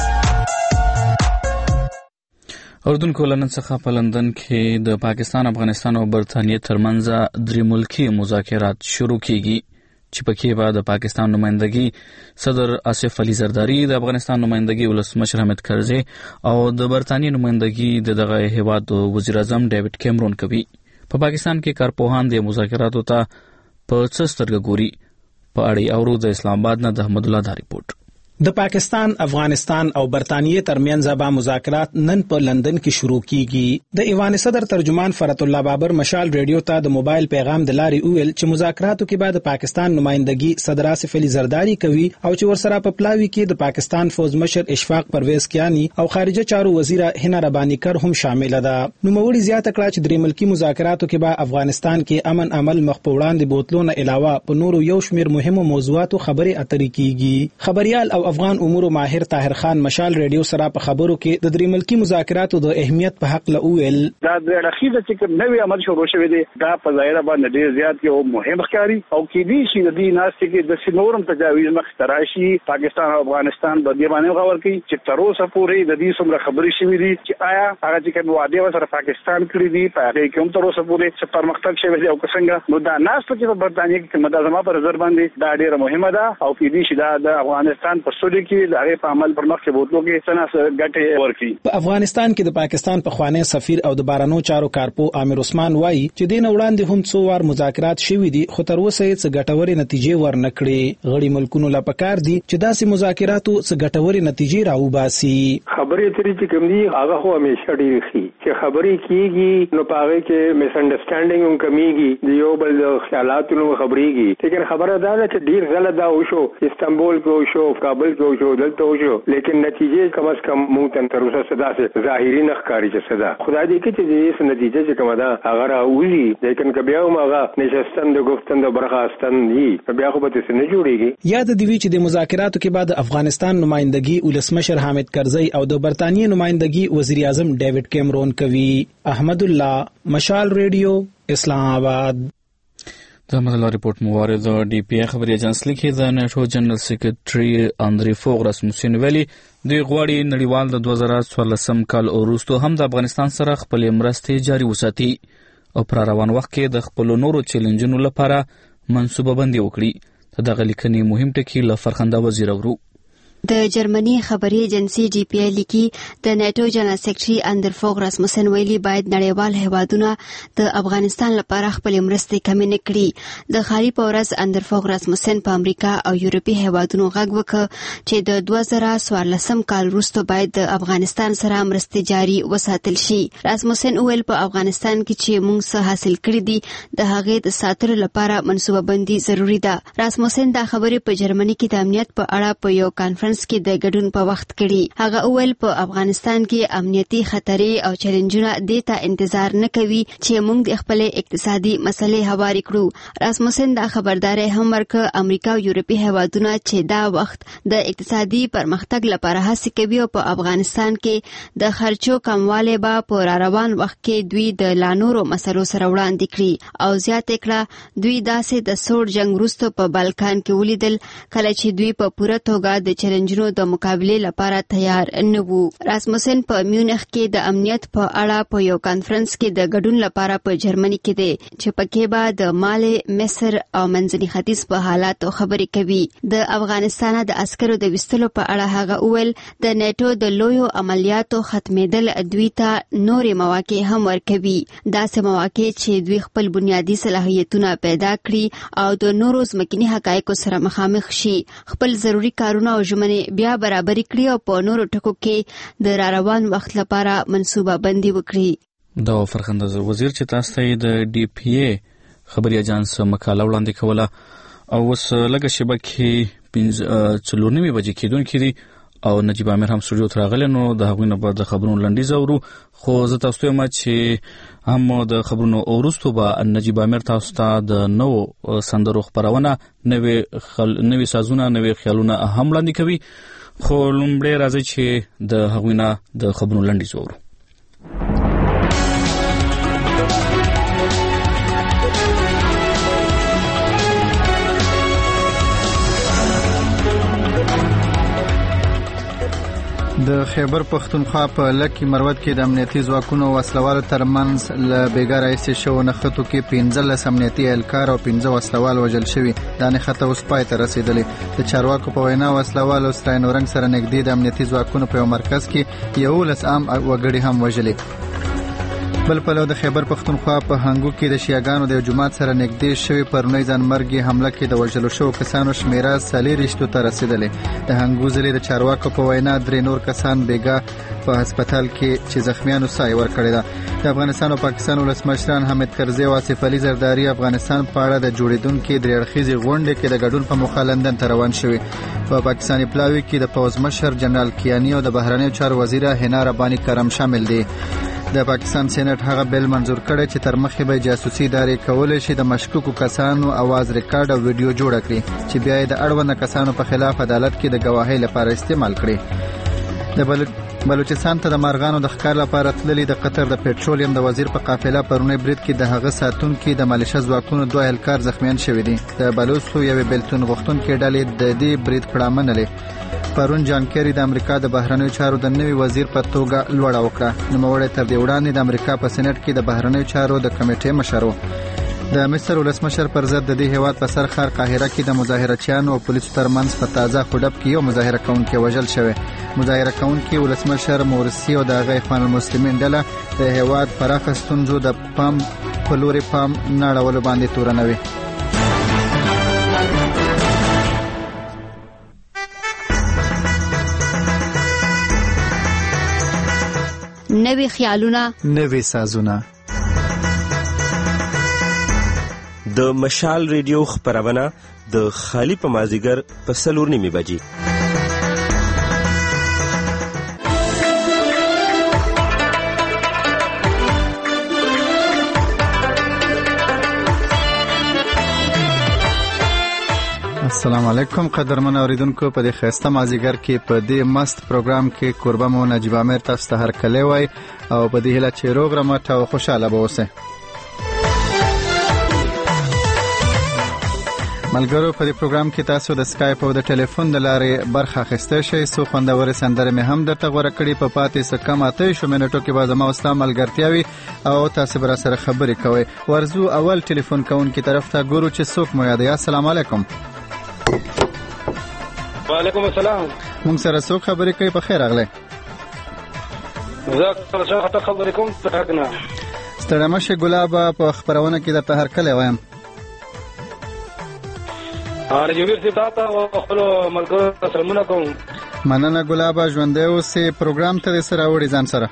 اردوونکو لندن څخه په لندن کې د پاکستان، افغانستان او برتانیې ترمنځ درې ملکي مذاکرات شروع کیږي چې پکې به د پاکستان نمائندګي صدر آصف علي زرداری، د افغانستان نمائندګي ولسمشر حامد کرزي او د برتانیې نمائندګي دغه هیواد وزیر اعظم ډیوډ کیمرون کوي. په پاکستان کې کارپوهان د مذاکراتو ته په څه سترګه ګوري په اړه اورو. د اسلام آباد نه د احمد الله دا ریپورت.
د پاکستان، افغانستان او برتانیې ترمنځ به مذاکرات نن په لندن کې شروع کیږي. د ایوان صدر ترجمان فرات الله بابر مشال ریډیو ته د موبایل پیغام د لارې ویل چې مذاکراتو کې به د پاکستان نمائندګي صدر آصف علي زرداری کوي او چې ورسره په پلاوي کې د پاکستان فوج مشر اشفاق پرویز کیانی او خارجه چارو وزیر هنا ربانی کر هم شامل ده. نوموړي زیاته کړه چې درې ملکی مذاکراتو کې به افغانستان کې امن عمل مخ په وړاندې بوتلونه علاوه په نورو یو شمېر مهمو موضوعاتو خبرې اترې کیږي. خبريال او افغان امور ماهر طاهر خان مشال ریډیو سره په خبرو کې د درې ملکی مذاکراتو د اهمیت په حق له ویل.
دا د اخیره چې نوې عمل شروع شوی دی دا په ظاهر باندې ډیر زیات یو مهم ښکاري او کې دي چې د دې ناستې کې د سینورم تجاویز مخ تراشي. پاکستان او افغانستان په دې باندې غور کوي چې تر اوسه پورې د دې څومره خبرې شوې دي چې آیا هغه چې کوم وعده سره پاکستان کړی دي په هغه کې هم تر اوسه پورې څه پرمختګ شوی دی او څنګه. نو دا ناستې چې په برتانیې کې مدازمه پر نظر باندې دا ډیره مهمه ده او کې دي چې دا د افغانستان په سودی کې د هغه په عمل پر مخ کې بوتلو کې څنګه ګټه ورکړي.
په افغانستان کې د پاکستان په خوانی سفیر او د بارانو چارو کارپو عامر عثمان وایي چې دین وړاندې هم څو وار مذاکرات شوي دي خو تر اوسه هیڅ ګټورې نتیجې ورنکړي. غړي ملکونو لا پکار دي چې داسې مذاکراتو څه ګټورې نتیجې راوباسي.
خبرې ترې چې کوم دي هغه خو همیشه ډېر ښي چې خبرې کیږي نو پاره کې میس انډرسټانډینګ هم کمیږي د یو بل خیالاتو نو خبرېږي. لیکن خبره دا ده چې ډېر غلط دا وشو استانبول کې وشو کابل کې وشو دلته وشو لیکن نتیجې کم از کم مونږ تر اوسه صدا سه ظاهري نه ښکاري چې صدا خدای دې کې چې دې نتیجه چې کومه ده هغه راوځي لیکن که بیا هم هغه نشستن د گفتن د برخاستن دي بیا خو به څه نه جوړيږي.
یاد دی چې د مذاکراتو کې بعد افغانستان نمائندګي ولسمشر حامد کرزي او د برتانیې نمائندګي وزیر اعظم ډیوډ کیمرون کوي. احمد الله، مشال ریډیو، اسلام آباد.
د احمد الله ریپورت موارد ډي پی خبري ایجنسی لیکي د نېټو جنرال سیکریټري اندري فوغ رسموسین ویلي د غواړي نړیوال د 2014 کال وروسته هم د افغانستان سره خپل مرستې جاري وساتي او پر روان وخت کې د خپل نورو چیلنجونو لپاره منصوبه بندي وکړي. دغه لیکنې مهم ټکي له فرخنده وزیر اورو.
د جرمني خبري ایجنسی ډي پی آی لیکي د نیټو جنرال سیکریټري اندر فوغ رسموسن ویلي باید نړیوال هیوادونه د افغانستان لپاره خپل مرستې کمې نه کړي. د خاري پورز اندر فوغ رسموسن په امریکا او یورپي هیوادونو غږ وکړ چې د 2014 کال وروسته باید د افغانستان سره مرستې جاري وساتل شي. رسموسن ویل په افغانستان کې چې موږ څه حاصل کړی دي د هغې د ساتلو لپاره منصوبه بندي ضروری ده. رسموسن دا خبرې په جرمني کې د امنیت په اړه په یو کانفرنس کانفرنس کې د ګډون په وخت کړي. هغه اول په افغانستان کې امنیتي خطرې او چیلنجونه دیتا انتظار نه کوي چې موږ د خپل اقتصادي مسلې هواري کړو. راسموسن دا خبرداري هم ورکړه امریکا او یورپی هیوادونه چې دا وخت د اقتصادي پرمختګ لپاره هڅه کوي او په افغانستان کې د خرچو کموالی به په روان وخت کې دوی د لانورو مسلو سره وړاندې کړي او زیات کړه دوی داسې د سوړ جنگ وروسته په بالکان کې ولیدل کله چې دوی په پوره توګه د چیلنجونو د مقابلې لپاره تیار نه وو. راسموسن په میونخ کې د امنیت په اړه په یو کانفرنس کې د ګډون لپاره په جرمني کې دی چې پکې به د مالي مصر او منځني ختیځ په حالاتو خبرې کوي. د افغانستان د عسکرو د وستلو په اړه هغه اول د نیټو د لویو عملیاتو ختمېدل دوی ته نورې مواقع هم ورکوي. داسې مواقع چې دوی خپل بنیادی صلاحیتونه پیدا کړي او د نورو ځمکني حقایقو سره مخامخ شي، خپل ضروري کارونه او ژمنې بیا برابري کړي او په نورو ټکو کې د راروان وخت لپاره منصوبه بندي وکړي.
دا فرخنده وزیر چې تاسو ته د ډي پی ای خبري اجانس مقاله وړاندې کوله او اوس لږه شیبه کې 4:09 بجې کېدونکې دي او نجیب امیر هم سټوډیو ته راغلی. نو د هغوی نه به د خبرونو لنډیز اورو، خو زه تاسو ته وایم چې هم د خبرونو وروسته به نجیب امیر تاسو ته د نوو سندرو خپرونه، نوي سازونه، نوي خیالونه هم وړاندې کوي. خو لومړی راځي چې د هغوی نه د خبرونو لنډیز اورو.
د خیبر پختونخوا په لکی مروت کې د امنیتي ځواکونو وسلوالو ترمنځ له بیګا راځي شو نخښتو کې 15 امنیتي اهلکار او 15 وسلوال وژل شوي. دا نښته اوس پای ته رسیدلې. د چارواکو په وینا وسلوالو ستاینورنګ سره نږدې د امنیتي ځواکونو په مرکز کې 11 عام وګړي هم وژلي. بل پلو د خیبر پختونخوا په هنګو کې د شیعاګانو د جماعت سره نږدې شوی پرونی ځانمرګي حمله کې د وژلو شو کسانو شمیره 40 ته رسیدلې. د هنګو ضلع د چارواکو په وینا 3 نور کسان بیګا په هسپتال کې چې زخمیانو سای ورکړی ده. د افغانستان او پاکستان ولسمشران حامد کرزي او آصف علي زرداري افغانستان په اړه د جوړیدونکو درې اړخیزې غونډې کې د ګډون په موخه لندن ته روان شوي. په پاکستاني پلاوي کې د پوز مشر جنرال کیانی او د بهرنیو چارو وزیر هنا رباني کرم شامل دي. د پاکستان سېنات هغه بیل منزور کړی چې تر مخې به جاسوسي ادارې کولای شي د مشکوکو کسانو اواز ریکارډ او ویډیو جوړ کړي چې بیا د اړوند کسانو په خلاف عدالت کې د گواهی لپاره استعمال کړي. د بلوچستان ته د مارغانو د ښکار لپاره تللي د قطر د پېټرولیم د وزیر په قافله پرونی برید کې د هغه ساتونکو د مالیشه ځواکونو 2 اهلکار زخمیان شوي دي. د بلوچستان یو بیلتون غوښتونکو ډلې د دې برید کړه منلې. پرون جان کیری د امریکا د بهرنیو چارو د نوي وزیر په توګه لوړه وکړه. نوموړی تر دې وړاندې د امریکا په سېنات کې د بهرنیو چارو د کمیټې مشر و. د مصر ولسمشر پر ضد د دې هیواد په سر ښار قاهره کې د مظاهرچیانو او پولیسو ترمنځ په تازه خډب کې یو مظاهره کوونکی وژل شوی. مظاهره کوونکی ولسمشر مورسی او د اخوان المسلمین ډله د هیواد پراخه ستونزو د پام په لوري پام نه اړولو باندې تورنوي.
نوي خیالونه،
نوي سازونه.
د مشال ریډیو خبرونه د خالی په مازیګر په 4:09 بجې.
السلام علیکم قدرمن اوریدونکو. په دې خسته مازیګر کې په دې مست پروګرام کې قربان مو نجیب امیر تاسو ته هر کله وای او په دې هله چې روغ رمټ او خوشاله به اوسئ. ملګرو په دې پروګرام کې تاسو د اسکایپ او د ټلیفون د لارې برخه اخیسته شئ. سو خوندور سندره مې هم درته غوړه کړې. په پاتې څه کم 8 منټو کې به زما واستام ملګرتیاوي او تاسو به سره خبرې کوئ. ورزو اول ټلیفون کوونکی طرف ته ګورو چې څوک مو یاد. السلام علیکم.
وعلیکم السلام.
مونږ سره څوک خبرې کوي؟ په خیر راغلی.
زه څنګه خبرې کوم څنګه؟
ستړی مشه ګلاب په خبرونه کې درته هر کله وایم.
جوړ سي تاسو او خپل ملګرو سلامونه کوم.
مننه ګلاب. ژوندې اوسې. پروګرام ته سره وړي ځان سره.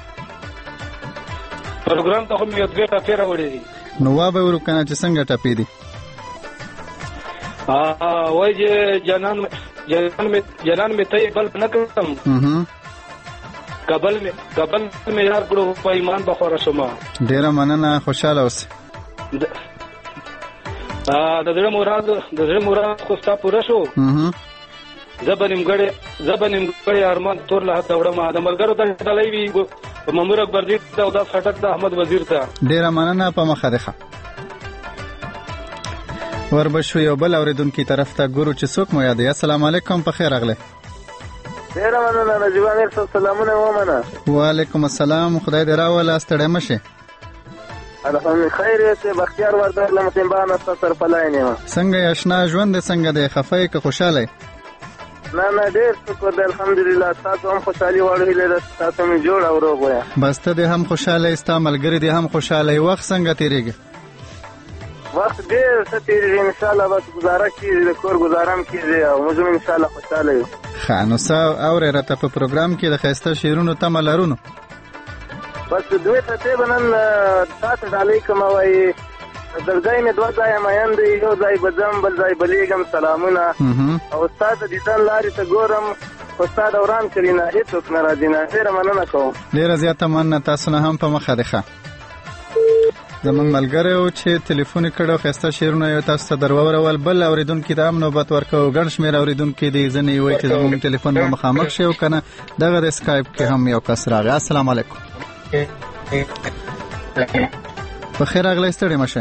پروګرام ته هم یو ځای ته پیرا وړي.
نو وابه ورکنه چې څنګه ټپې دي.
وای چې جنان جنان می ته بل نه کوم قبل می یار کړو په ایمان بخوره شوم.
ډیره مننه، خوشاله اوسئ.
د زړه مراد خو ستا پوره شو. زبنیم ګړې ارمان تور له هڅه وړم د ملګرو ته ډلې وي په مامور اکبر دې ته او دا خټک د احمد وزیر ته.
ډیره مننه، په مخه ده. وربشو یو بل اوریدونکو طرف ته ګورو چې څوک مو یاد. السلام علیکم، په خیر راغله.
ډیره مننه نجیب امیر صاحب، سلامونه ومنه.
وعلیکم السلام، خدای دې راوله ستړی مشه.
الحمدلله خیر ته بختیار وردار لمتن بان است سر پلاینه.
څنګه آشنا ژوند څنګه دی، خفای که خوشاله؟
نه ډیر شکر دی الحمدلله. تاسو هم خوشالي وړئ، تاسو می جوړ او روغ وای.
بس ته دې هم خوشاله، استا ملګری دې هم خوشاله. وخت څنګه تیریږي؟
وخت ډیر ښه تیریږي ان شاء الله. بس گزاره کیږي، د کور گزارم کیږي او موږ ان شاء الله خوشاله یو.
خانو صاحب اورې راته په پروګرام کې د خسته شیرونو تمه لرونو.
بس دوی ته بنن تاسو ډالۍ کوم وای. درځای مې دوه ځای مېن دی، یو ځای بزم بل ځای بلیګم. سلامونه او استاد دیدن لاري ته ګورم، استاد اوران کلینا هیڅوک ناراضی نه. ډیره مننه کوم.
ډیره زیاته مننه، تاسو نه هم په مخه ده. زمونږ ملګری چې ټلیفون کړو خسته شیرونه یو تاسو ته درورول. بل اوریدونکو ته هم نوبت ورکو. ګڼ شمېر اوریدونکو دې ځنې وایي چې زمونږ ټلیفون به مخامخ شي او کنه دغه د سکایپ کې هم یو کس راغی. السلام علیکم. په خیر راغلی، ستړي مشه.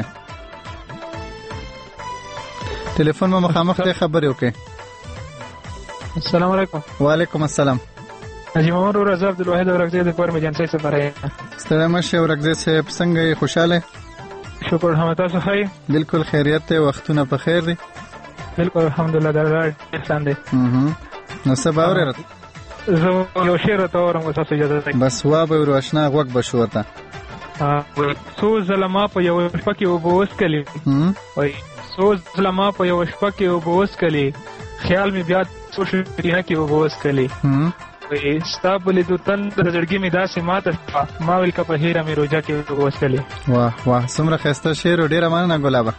ټلیفون مو مخامخ ته خبرې وکړئ.
السلام علیکم.
وعلیکم السلام.
حاجی محمد رضا عبدالواحد اورکزی د کور ایجنسی څخه راغی.
ستړي مشه اورکزی صاحب، څنګه یې، خوشاله؟
شکر الحمد، تاسو ښه؟
بالکل خیریت ته، وختونه په خیر دي.
بالکل الحمدلله، دا احسان دی.
نو سبا اورئ
زه یو شعر ته اورم، تاسو اجازه ده؟
بس وابه ورو آشنا غوږ بشو ورته.
څو ځله ما په یو شپه کې اوبه وڅکلې، وایي څو ځله ما په یو شپه کې اوبه وڅکلې، خیال مې بیا څو شپې کې اوبه وڅکلې، وایي ستا په لیدو تن د زړګي مې داسې ماته شوه، ما ویل که په هیره مې روژه کې اوبه وڅکلې.
واه واه، څومره ښایسته شعر. ډېره مننه ګلابه.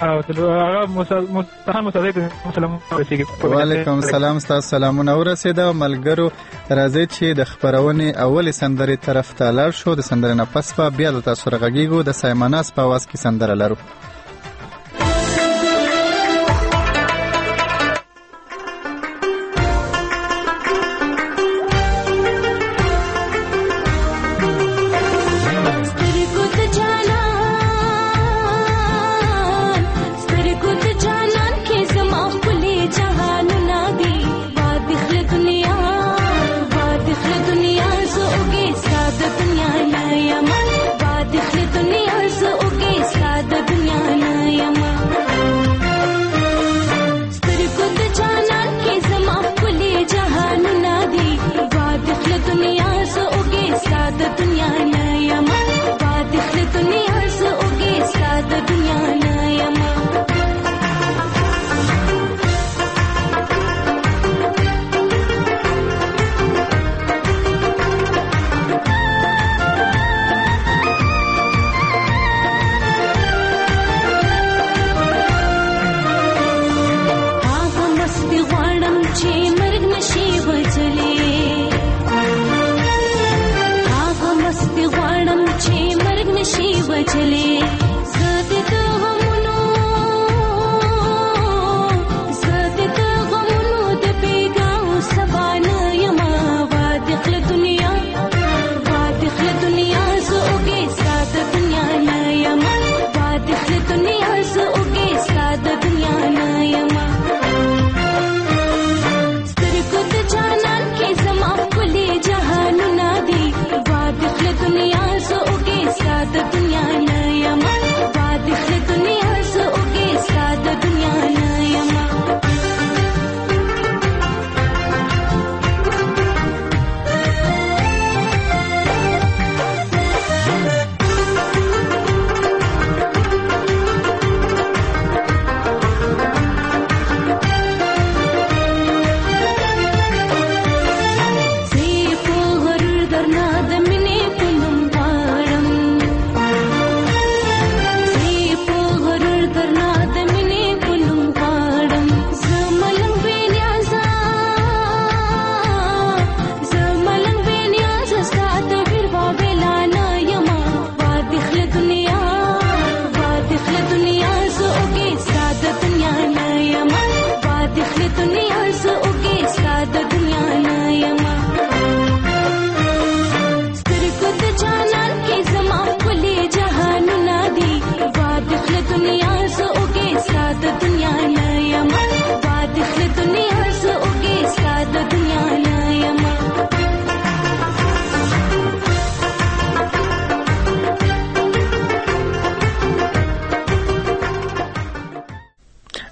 وعلیکم السلام، ستاسو سلامونه ورسېده. ملګرو راځئ چې د خپرونې اولې سندرې طرف ته لاړ شو. د سندرې نه پس به بیا د تاسو سره غږیږو. د سایماناس په اواز کې سندره لرو.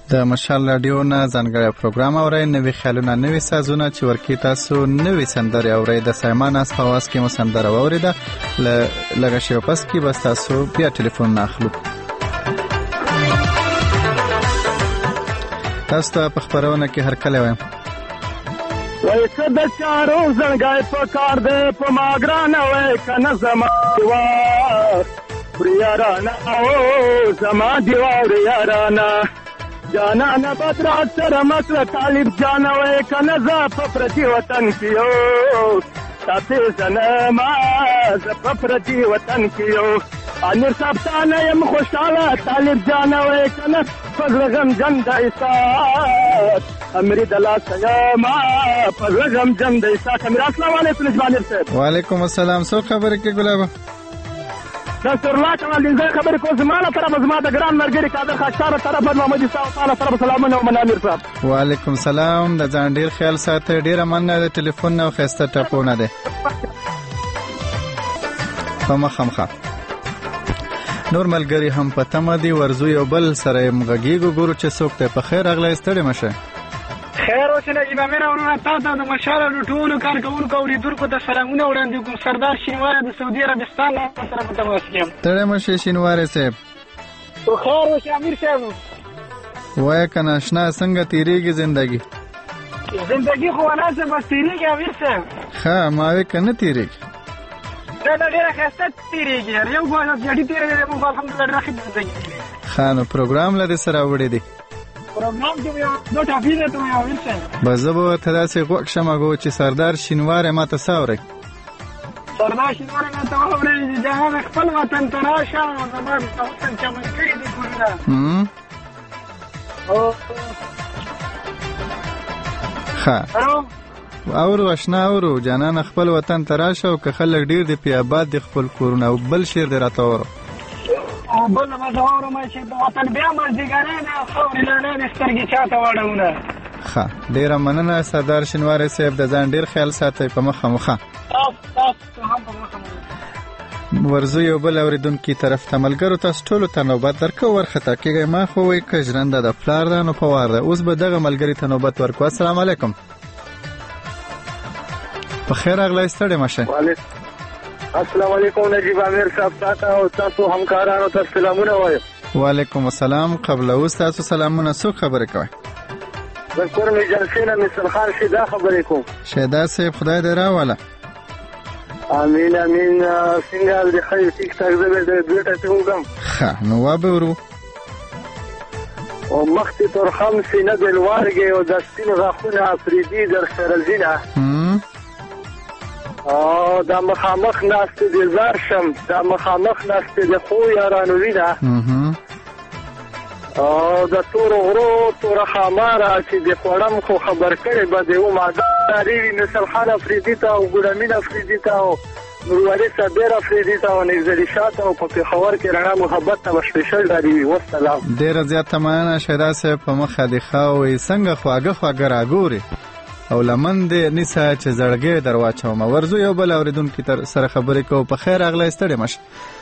د مشال رادیو نه ځانګړی پروګرام اورئ، نوي خیالونه، نوي سازونه چې ورکی تاسو نوي سندرې اورئ. د سایمان اس په आवाज کې مو سندره واورېده. لږه شیبه پس کې بس تاسو بیا ټلیفون نه اخلو. تاسو ته په خبرونه کې هرکلی وایم.
وای څه د چارو زړګی په کار دی په ما ګرانه وای که نه زما دیوار پریارانه او زما دیوار یارانه جانانه بدرات سره مکړه طالب جانه وای که نه زه په پردي وطن کې یو تا پېژنمه زه په پردي وطن کې یو امیر صاحب تانه یم خوشحاله طالب جانه وای که نه په زړه غمجن د ایسات امری د لاسه یم په زړه غمجن د ایسات. امیر السلام علیکم نجمانیر صاحب.
وعلیکم السلام. څوک خبرې کوي ګلابه؟
دستورالله کمالدین خبرې کوم. زما له طرفه زما د ګران ملګري قادر خاکسار طرفه محمد عیسی تعالی طرفه سلامونه ومنه امیر صاحب.
وعلیکم السلام. د ځان ډیر خیال ساتئ. ډیره مننه. د ټلیفون نه خسته ټاپونه ده په مخامخه. نور ملګری هم په تمه دي. ورزو یو بل سره مغږیږو ګورو چې څوک ته. په خیر اغلی ستړي مشه.
خیر اوسه نجیب امیر ورونه تاسو د مشال ټولو کارکونکو اوریدونکو ته سلامونه وړاندې کوم. سردار شینواری د سعودي عربستان سره په تماس کې.
ستړي مشه شینواری صاحب.
تو خیر اوسه امیر صاحب.
وای کنه آشنا څنګه تیریږي زندگی؟
زندگی خو نه څه بس تیریږي امیر صاحب.
ها ما وی کنه تیریږي.
دا ډیره خسته تیریږي. یو ګوره جدي تیریږي. مو الحمدلله راخي زندگی.
خانو پروګرام لدی سره وړي دي.
پروګرام کې یو ټاپی ده ته یو امیر صاحب.
بزبو ته داسې غوښ شمګو چې سردار شینواری ماته ساوري.
سردار شینواری ماته وره چې جهان خپل وطن ته راشه او زموږ وطن چمن کړی دی ګورنه. او
ها اورو آشنا اورو جانان خپل وطن ته راشه او که خلک ډیر دی په آباد د خپل کورونه. او بل شیر دی راته اورو
او بل ما دا اورو ما چې وطن بیا مزدګارې نه خوري نه سترګې چاته واړونه.
ها ډیر مننه سردار شینواری صاحب. د ځان ډیر خیال ساتئ. په مخه مخه
تاسو هم په مخه
ورزو یو بل اوریدونکو طرف ته ملګرو تاسو ټولو ته نوبت درکو. ورخطا کېږئ. ما خو وایي که ژرنده د پلار ده نو په وار ده. اوس به دغه ملګري ته نوبت ورکو. السلام علیکم. په خیر اغلی ستړي مشه.
السلام علیکم نجیب امیر صاحب تاسو او تاسو همکارانو ته سلامونه وایم.
وعلیکم السلام. قبل اوس تاسو سلامونه. څوک خبرې کوي؟
زه کورمې جلسې نه مثل خان شیدا خبرې کوم.
شیدا صاحب خدای دې راوله.
امین امین. څنګه دې خیر ټیک ټاک زه به دې ته وګم.
ښه نو وابه ورو
او مختي تر خمس نه دلوارګي او د سپین غاخونه افریدي در سره زینه. او دا مخامخ ناست دی زار شم. دا مخامخ ناست دی خو یارانو وینا. او دا تور غرو تور خاماره چې د خوړم خو خبر کړي به دی او ماداري مثل خان افریدي ته او ګلامین افریدي ته او نورواري صابر افریدي ته او نگذری شاته او په خبر کې رڼا محبت ته سپیشل داري. والسلام.
ډیر زیات مننه شیدا صاحب. په مخه دی خو څنګه خواږه خواږه راګوري او لمن دې نسا چې زړګې درواچوم. ورزو یو بل اوریدونکو تر سره خبرې کو. په خیر اغلی ستړي مشه.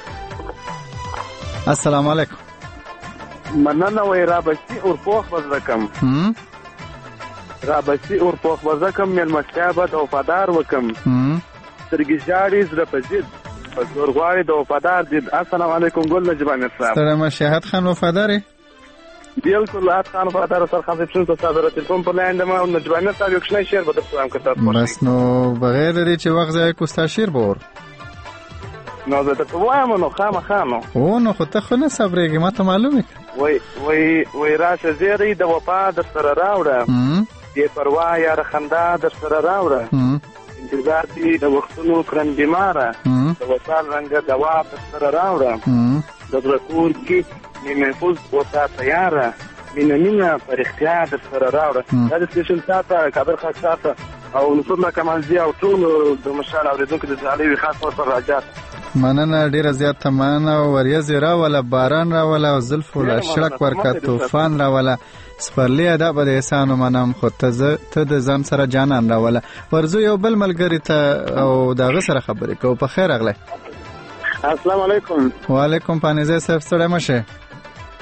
السلام علیکم.
مننه وای را بچي اور پوخ وزکم. را بچي اور پوخ وزکم مل مشابت او وفادار وکم. ترګی جاړي زړه پجید پس ورغواړي د وفادار دې. السلام علیکم ګل نجبان صاحب.
سلام شهادت خان وفاداری.
بالکل لات خان فاتر سر خان څه ته صادره تلفون په لاندې ما نجبان صاحب یو ښه شعر به تاسو کتاب.
بس نو بغیر دې چې وخت ځای کوستا شعر بور.
نو زه ته وایم نو خامخانو.
او نو خو ته خو نه صبرېږي ما ته معلومه.
وای راشه زیری د وفا در سره راوړه. دې پروا یار خندا در سره راوړه. انتظار دې د وختونو کرن بیماره. د وصال رنګ دوا در سره راوړه. د برکور کې محفوظ وسه تیاره. مینه پر اختیار در سره راوړه. دا د سپیشل ساته قادر خاص ساته او نصر کمالزی او ټول د مشال اوریدونکو د زعلوي خاص ورته راجات.
مننه ډیره زیاته مننه. وریځ راوله باران راوله او زلف ولا شړک ورکا طوفان راوله سپرلی ادا به احسانو منم خو ته د ځان سره جانان راوله. ورزو یو بل ملګری ته او دغه سره خبرې کو. په خیر اغلی.
السلام علیکم.
وعلیکم پانیزه صاحب ستړی مشه.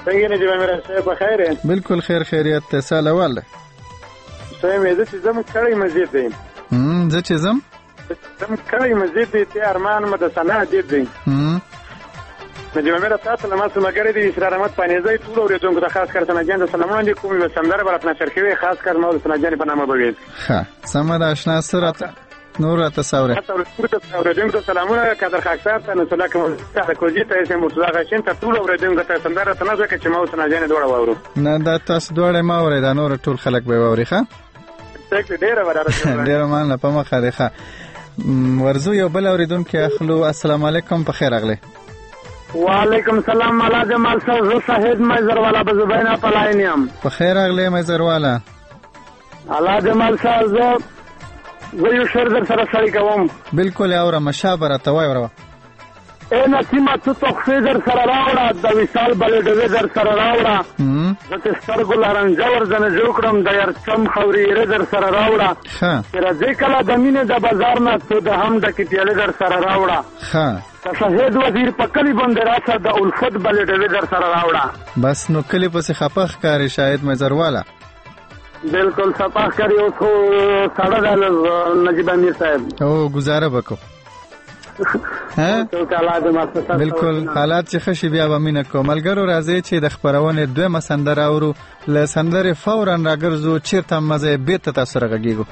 څنګه نه جوړ مې راځي په خیر یې
بالکل خیر خیریت ته سلام
سمې زه چې زم کړی مزید دی
زه چې زم
کړی مزید دی ته ارمان مده سنا دی دی مجمع مې تاسو له ماسه مګری دي اسرار احمد پانیزای ټول اوریدونکو ته خاص کر سنجان سلامونه دي کومې وسندره برات نشر کوي خاص کر مول سنجان په نامه بوي
ها سمه د آشنا سره نور تصوره
اوریدونکو ته سلامونه قدر خاکسار ته نو سلام ته کوجی ته سم مرتضی غشین ته ټول اوریدونکو ته سندره ته نه ځکه چې مول سنجان دوړه وورو
نه دا تاسو دوړه ما اورید نور ټول خلک به ووري ښه
ډیره وراره
ډیره مانه په مخه دی ښه ورزو یو بل اوریدونکو اخلو السلام علیکم په خیر اغله
وعلیکم السلام مولا جمال صاحب شهید مزر والا بزبینا پلاینیم
په خیر اغله مزر والا
الله جمال صاحب زه یو شعر در سره شریک کوم
بالکل اوره مشابره توای ورو
اے نسیمه تو تخفی در سره راوړه د وصال بلډوي در سره راوړه زه سترګو لارنجور زنه جوړ کړم د یارچم خوري در سره راوړه
ښه
راځي کله د مینې د بازار نه تو د هم د کټیاله در سره راوړه
ښه
شهید وزیر په کلی باندې راځه د الفت بلډوي در سره راوړه
بس نو کلی پس خپخ کاری شاید مزر والا
بالکل صفاح کری اوس خو ساړه د نجیب امیر صاحب
او گزاره وکړو ها بالکل حالات چې خشي بیا به مینه کوملګرو راځي چې د خبرونه دوه مسندره اورو ل سندره فورا راګرځو چیرته مزه بیت تاسو راغیږو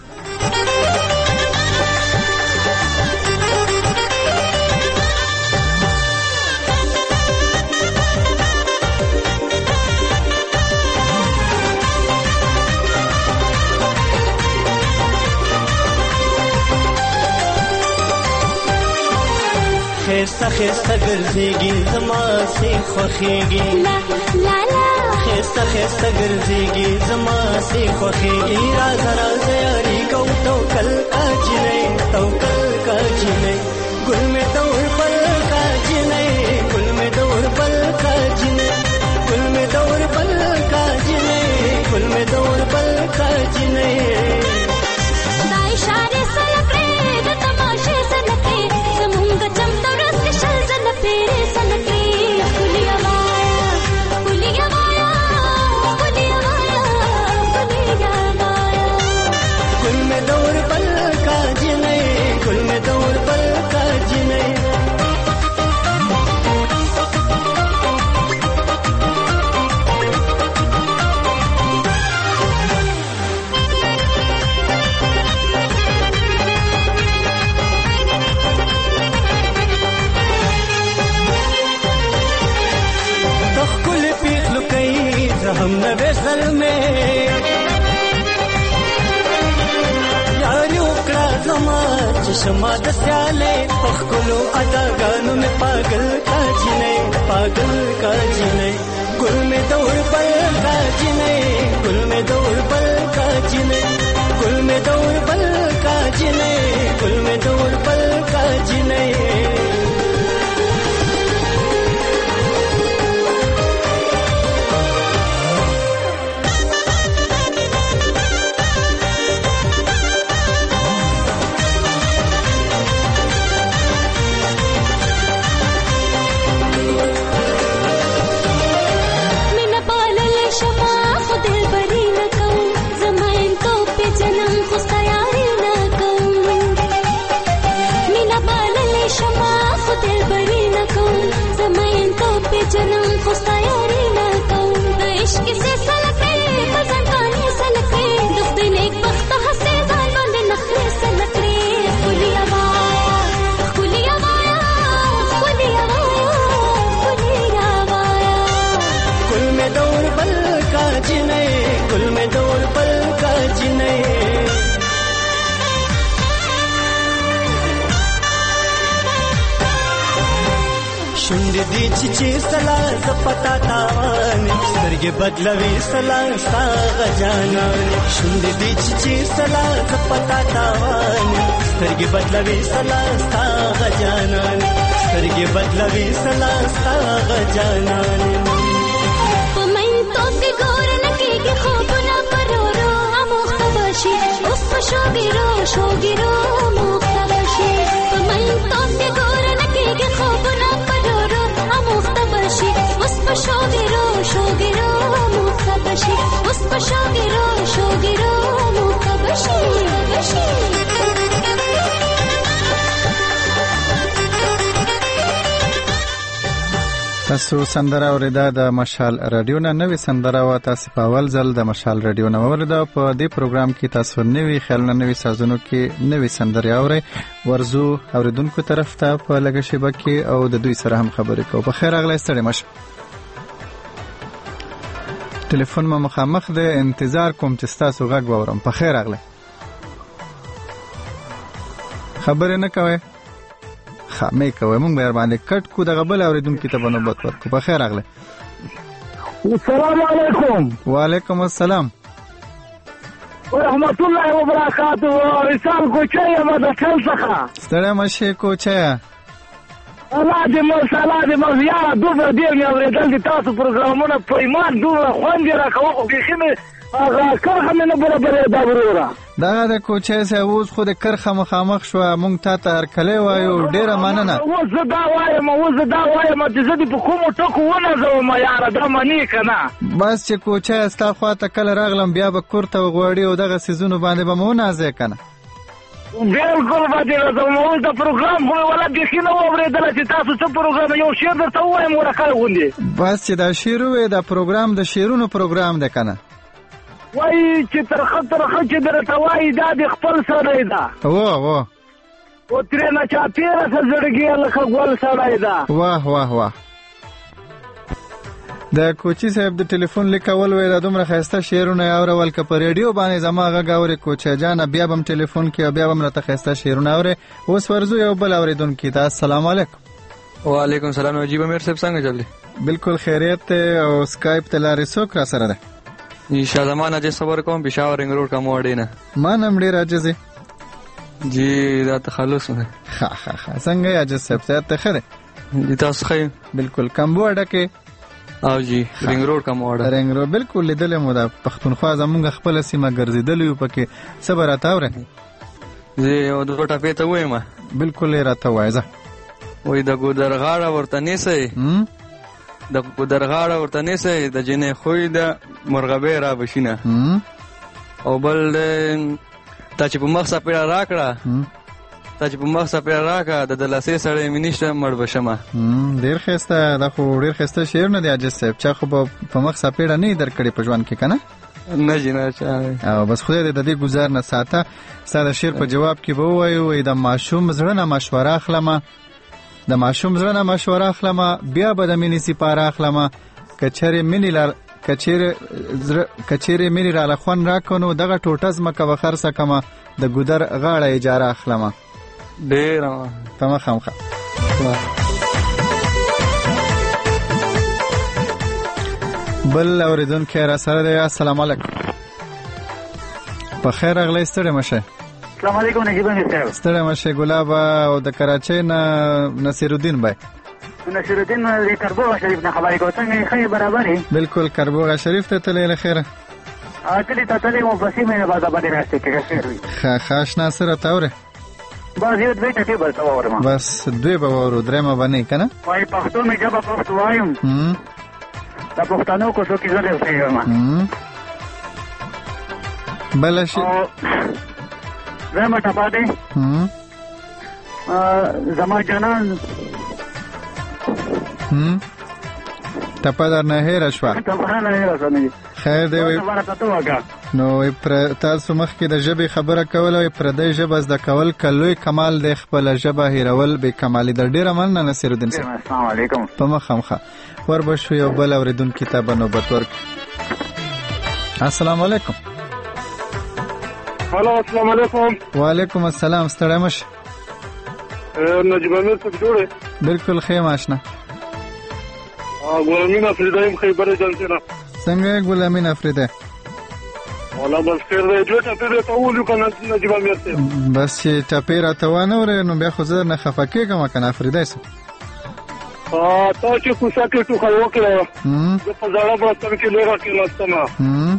خسته خسته ګرځيږي زما سي خوخيږي لا لا لا خسته خسته ګرځيږي زما سي خوخيږي راز راز یاري کو توکل اجنه توکل کاجنه ګل می دور بل کاجنه ګل می دور بل کاجنه ګل می دور بل کاجنه ګل می دور بل کاجنه دا اشاره سره کړې د تماشه سره کې زمونږ چمته तेरे सनके कुलिया माया कुलिया माया कुलिया माया कुलिया माया कुल में दौर पल का जिने कुल में दौर पल का जिने हम नवेसल में यारी उकड़ा जमा चश्मा दस्याले पखकुलो अदागानों में पागल का जिने गुल में दौड़ पल का जिने गुल में दौड़ पल का जिने गुल में दौड़ पल का जिने गुल में दौड़ पल का जिने जन्म को तैयारी न कहूँ तो इश्क से सलके बजन पानी सलके दुख दिन एक वक्त हंसे जान बंद नखरे सलके कुलिया माया कुलिया माया कुलिया माया कुलिया माया कुल में दौड़ पल का जिने कुल में दौड़ पल का जिने शुंड दी चिची सला जपता तावान स्तरगे बदलवी सला साग जानान शुंड दी चिची सला जपता तावान स्तरगे बदलवी सला साग जानान स्तरगे बदलवी सला साग जानान पमन तो बिगोर नकी के खूब ना परोरो मुख्तबशी उस शोगिरो मुख्तबशी पमन तो बिगोर नकी के खूब ना परोरो मुख्तबशी उस शोगिरो شوګیرو مخبشي اوس په شوګیرو مخبشي
تاسو سندره اوریدا د مشال رادیو نه نوې سندره وا تاسو په اول ځل د مشال رادیو نه اوریدا په دې پروګرام کې تاسو نوې خیالونه نوې سازونو کې نوې سندره اوري ورزو اوریدونکو طرف ته په لګه شبکه او د دوی سره هم خبرې کوو. په خیر اغلی ستړي مشه. ټلیفون ما مخامخ ده انتظار کوم چې تاسو غږ واورم. په خیر اغلی خبرې نه کوي خامې کوي مونږ به باندې کټ کو د غبل اوریدونکو ته بنوبت ورکو. په خیر اغلی.
السلام علیکم.
وعلیکم السلام
ورحمت الله وبرکاته. رسال کوچه ما د ټل څخه
ستړی مشه کوچه.
الله دې مو یاره دومره ډېر مې اورېدل دي تاسو پروګرامونه په ایمان دومره خوند یې راکوه خو بیخي مې هغه کرښه مې نه برابرېده وروره.
دغه د کوچی صاحب اوس خو د کرښه مخامخ شوه مونږ تا ته هرکلی وایو ډېره مننه.
اوس زه دا وایم چې زه دې په کومو ټکو ونازوم یاره دا منې که نه.
بس چې کوچی ستا خوا ته کله راغلم بیا به کور ته وغواړي او دغه څیزونو باندې به مو ونازی که نه.
بالکل باندې راځم. اوس د پروګرام خو مې ولا بیخي نه واورېدله چې تاسو څه پروګرام یو شعر درته ووایم ورکه غوندې.
بس چې دا شعر ووایې دا پروګرام د شعرونو پروګرام دی که نه.
وایي چې ترخه چې درته وایي دا د خپل سړی ده. او ترېنه چاپېره څه زړګي لکه ګل سړی ده.
واه د کوچی صاحب د ټلیفون لیکول وی دا دومره ښایسته شعرونه یې اورول که په ریډیو باندې زما غږ اورې کوچی جانه بیا به هم ټلیفون کې او بیا به هم راته ښایسته شعرونه اورې. اوس ورځو یو بل اورېدونکي ته. السلام علیکم.
وعلیکم السلام. نجیب امیر صاحب څنګه چل دی؟
بالکل خیریت دی. او سکایپ ته لارې څوک را سره دی؟
شاه زمان عجز خبر کوم پېښور رنګ روډ کموډي نه.
ما نم ډېر عجز دی.
جی دا تخلص دی.
ښه څنګه یې عجز صاحب صحت ته ښه دی؟
جی تاسو ښه.
بالکل کمبوډه کې
او جی رنګ روډ کموډه.
رنګ روډ بالکل لیدلې مو د پښتونخوا زمونږ خپل سیمه ګرځېدلې یو پکې څه به راته اورې؟
زه یو دوه ټپې ته وایم.
بالکل یې راته وایه. ځه
وایي د ګودر غاړه ورته نیسئ د ګودر غاړه ورته نیسئ د جنې خوی د مرغبۍ را بشینه او بل تا چې په مخ سپېړه راکړه د لاسې سړی مې نشته مړ به شمه.
ډېر ښایسته دا خو ډېر ښایسته شعر نه دی عاجز صاحب. چا خو به په مخ سپېړه نه یې درکړې په ژوند کې که نه؟
نه جي نه چا.
او بس خدای دې د دې ګزار نه ساته. ستا د شعر په جواب کې به ووایو د ماشوم زړه نه مشوره اخلمه بیا به د مینې سپاره اخلمه کچېرې مینې راله خوند راکړه نو دغه ټوټه ځمکه به خرڅه کړمه د ګودر غاړه اجاره اخلمه.
ډېره
په مخه بل اورېدونکی را سره دی. السلام علیکم. په خیر اغلی. ستړی مشه.
السلام علیکم نجیب امیر صاحب.
ستړی مشه. ګلابه او د کراچۍ نه نصیرالدین بای.
نصیرالدین د کربوغه شریف نه خبرې کوم. څنګه ښه برابر یې؟
بالکل کربوغه شریف ته تللی له خیره.
تللی ته تللی مو پسې مې بعد باندې راستې کې خیر وي.
ښه اشنا سره ته اورې؟
بس یو دوی ټکي به ته واورم.
بس دوی به واورو درېیمه به نه یې که نه؟
وایي پښتو مې ژبه پښتو وایم د پښتنو کوڅو کې زه اوسېږم.
بله شي
درېیمه ټپه دی زما جانان
ټپه در نه هېره شوه. خیر دی. نو تاسو مخکې د ژبې خبره کول او پردۍ ژبه زده کول که لوی کمال دی خپله ژبه هېرول بې کمالي ده. ډېره مننه نصیرالدین صاحب.
السلام علیکم.
په مخه ور به شو یو بل اورېدونکي ته به نوبت ورکړو. السلام علیکم.
هلو السلام علیکم.
وعلیکم السلام. ستړی مشه.
نجیب امیر صاحب جوړ یې؟
بالکل ښه یم اشنا.
ګلامین افریده یم خیبر ایجنسۍ نه.
څنګه یې ګلامین افریده؟
والا بس خیر دی. دوی ټپې درته وویلو که نه نجیب امیر صاحب؟
بس چې ټپې راته وانه اورې نو بیا خو زه درنه خفه کېږم که نه افریدی صاحب.
تا چې کوڅه کې ټوخی وکړه زه په زاړه بړستن کې لویغه کېناستمه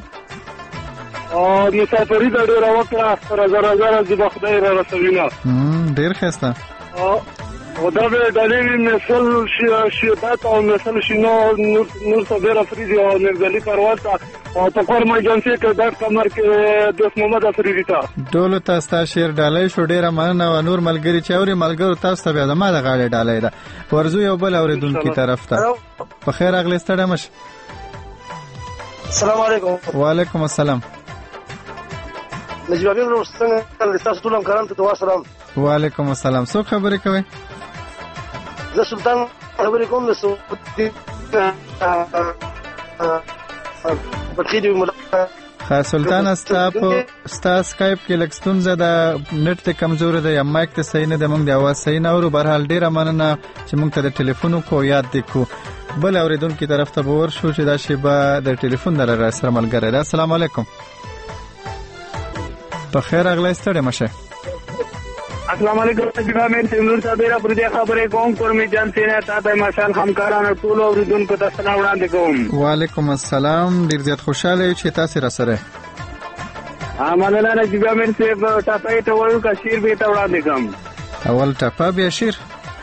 مسافري ده ډېره وکړه راځه راځه به خدای را رسوینه.
ډېر ښایسته.
او دا به ډالې مثال شیدات او مثال شینو نور صبر افریدي او نګزلي پرواز او په کور ایجنسی کې د کمر کې دوست محمد افریدي ته
ډول تاسو ته شیر ډالۍ شو ډیره مننه او نور ملګری چې اوري ملګرو تاسو ته بیا زما د غاړې ډالۍ ده ورزو یو بل اوریدونکو طرف ته په خیر اغلی ستړی مش
السلام علیکم
وعلیکم السلام
نجیب ابراهیم نور څنګه تاسو ټول همکاران ته دعا سلام
وعلیکم السلام څوک خبرې کوي
زه سلطان خبرې کوم د سعودي
سلطان ستا سکایپ کې لږ ستونزه ده نت ته کمزور ده یا مایک ته صحیح نه ده موږ د اواز صحیح نه اورو بهرحال ډیره مننه چې موږ ته د ټلیفون کو یاد دی کو بل اوریدونکو طرف ته ور شو چې دا شی به د ټلیفون در سره ملګری ده السلام علیکم په خیر اغلی ستړی مشه
السلام علیکم جناب مې تیمور صاحب را پر دې خبرې کوم قرمي جان سینه تاسو ماشال همکارانو ټول اوریدونکو ته سلام وړاندې کوم
وعلیکم السلام ډیر زیات خوشاله چې تاسو را سره
مننه نجیب امیر صاحب تاسو ته وایو کا شیر به ته وړاندې کوم
اول ټپه بیا شیر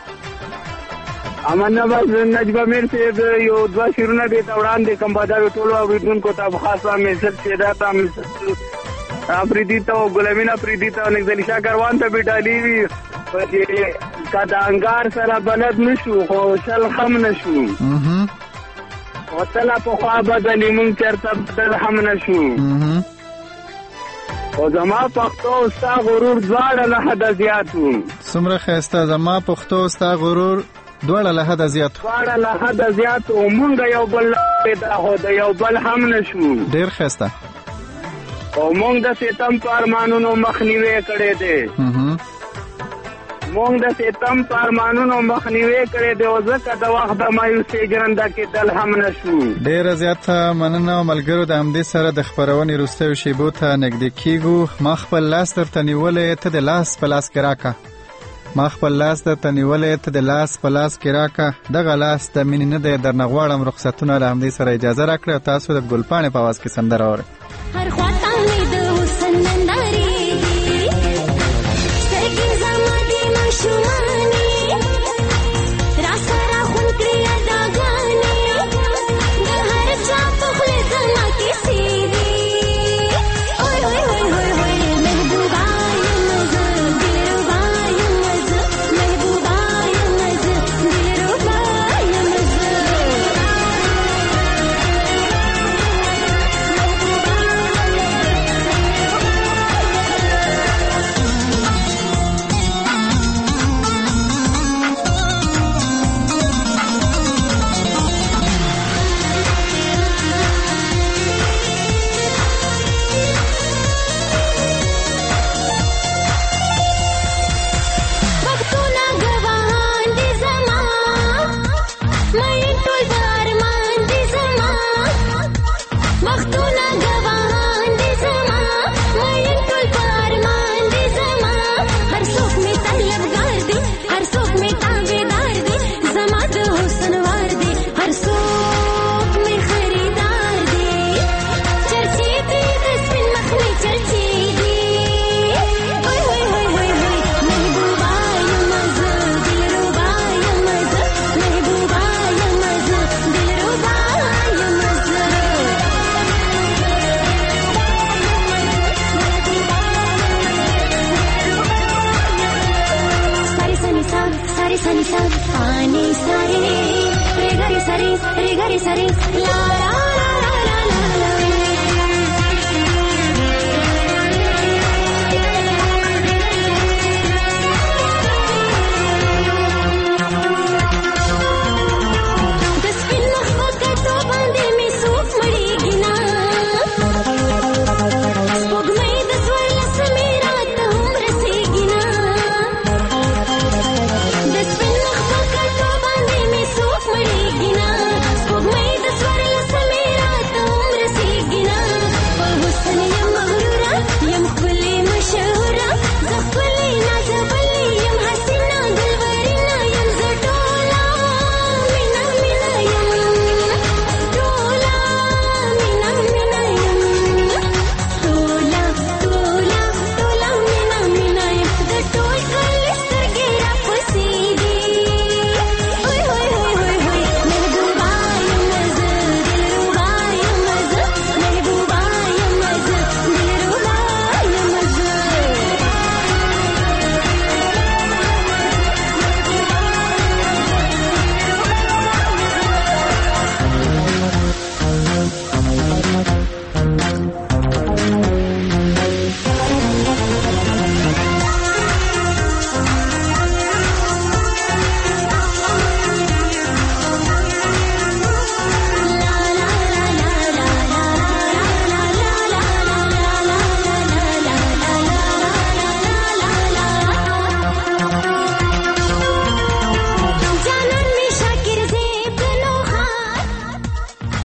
امنه باز نجیب امیر صاحب یو دوا شیرونه به ته وړاندې کوم باندې ټول اوریدونکو ته خاصه میسج پیدا تام افریدی ته ګلامین افریدی ته نګزلی شاه کاروان ته بیٹالی وی کدا انګار سره بلد نشو خو شل خم نشو او تلا په خوا بدلی مون چرته بدل هم نشو او زما پښتو ستا غرور دواړه له حد زیاتو
سمره خسته زما پښتو ستا غرور دواړه له حد زیاتو مونږ یو بل پیدا هو د یو بل هم نشو ډیر خسته
او مونږ د ستم پارمانونو مخنیوي کړي دي مونږ د ستم پارمانونو مخنیوي کړي دي او ځکه د وخت د مایوسي ګرنده کې دل هم نشو
ډیر زیات مننه ملګرو د همدې سره د خبرونې وروستیو شیبو ته نږدې کیږو ما خپل لاس درته نیولې ته د لاس په لاس کې راکا ما خپل لاس درته نیولې ته د لاس په لاس کې راکا دغه لاس د مینې نه دی درنه غواړم رخصتونه له همدې سره اجازه راکړه تاسو د ګلپاڼې په आवाज کې سندره اورئ
هر خواته مې د حسن نندارې دي سترګې زما د ماشومانې را سره خوند کړې اداګانې د هر چا په خولې زما کیسې دي اوی اوی اوی اوی محبوبه یم زه دلربا یم زه محبوبه یم زه دلربا یم زه Sari, sari, sari, sari, regari, sari, la la.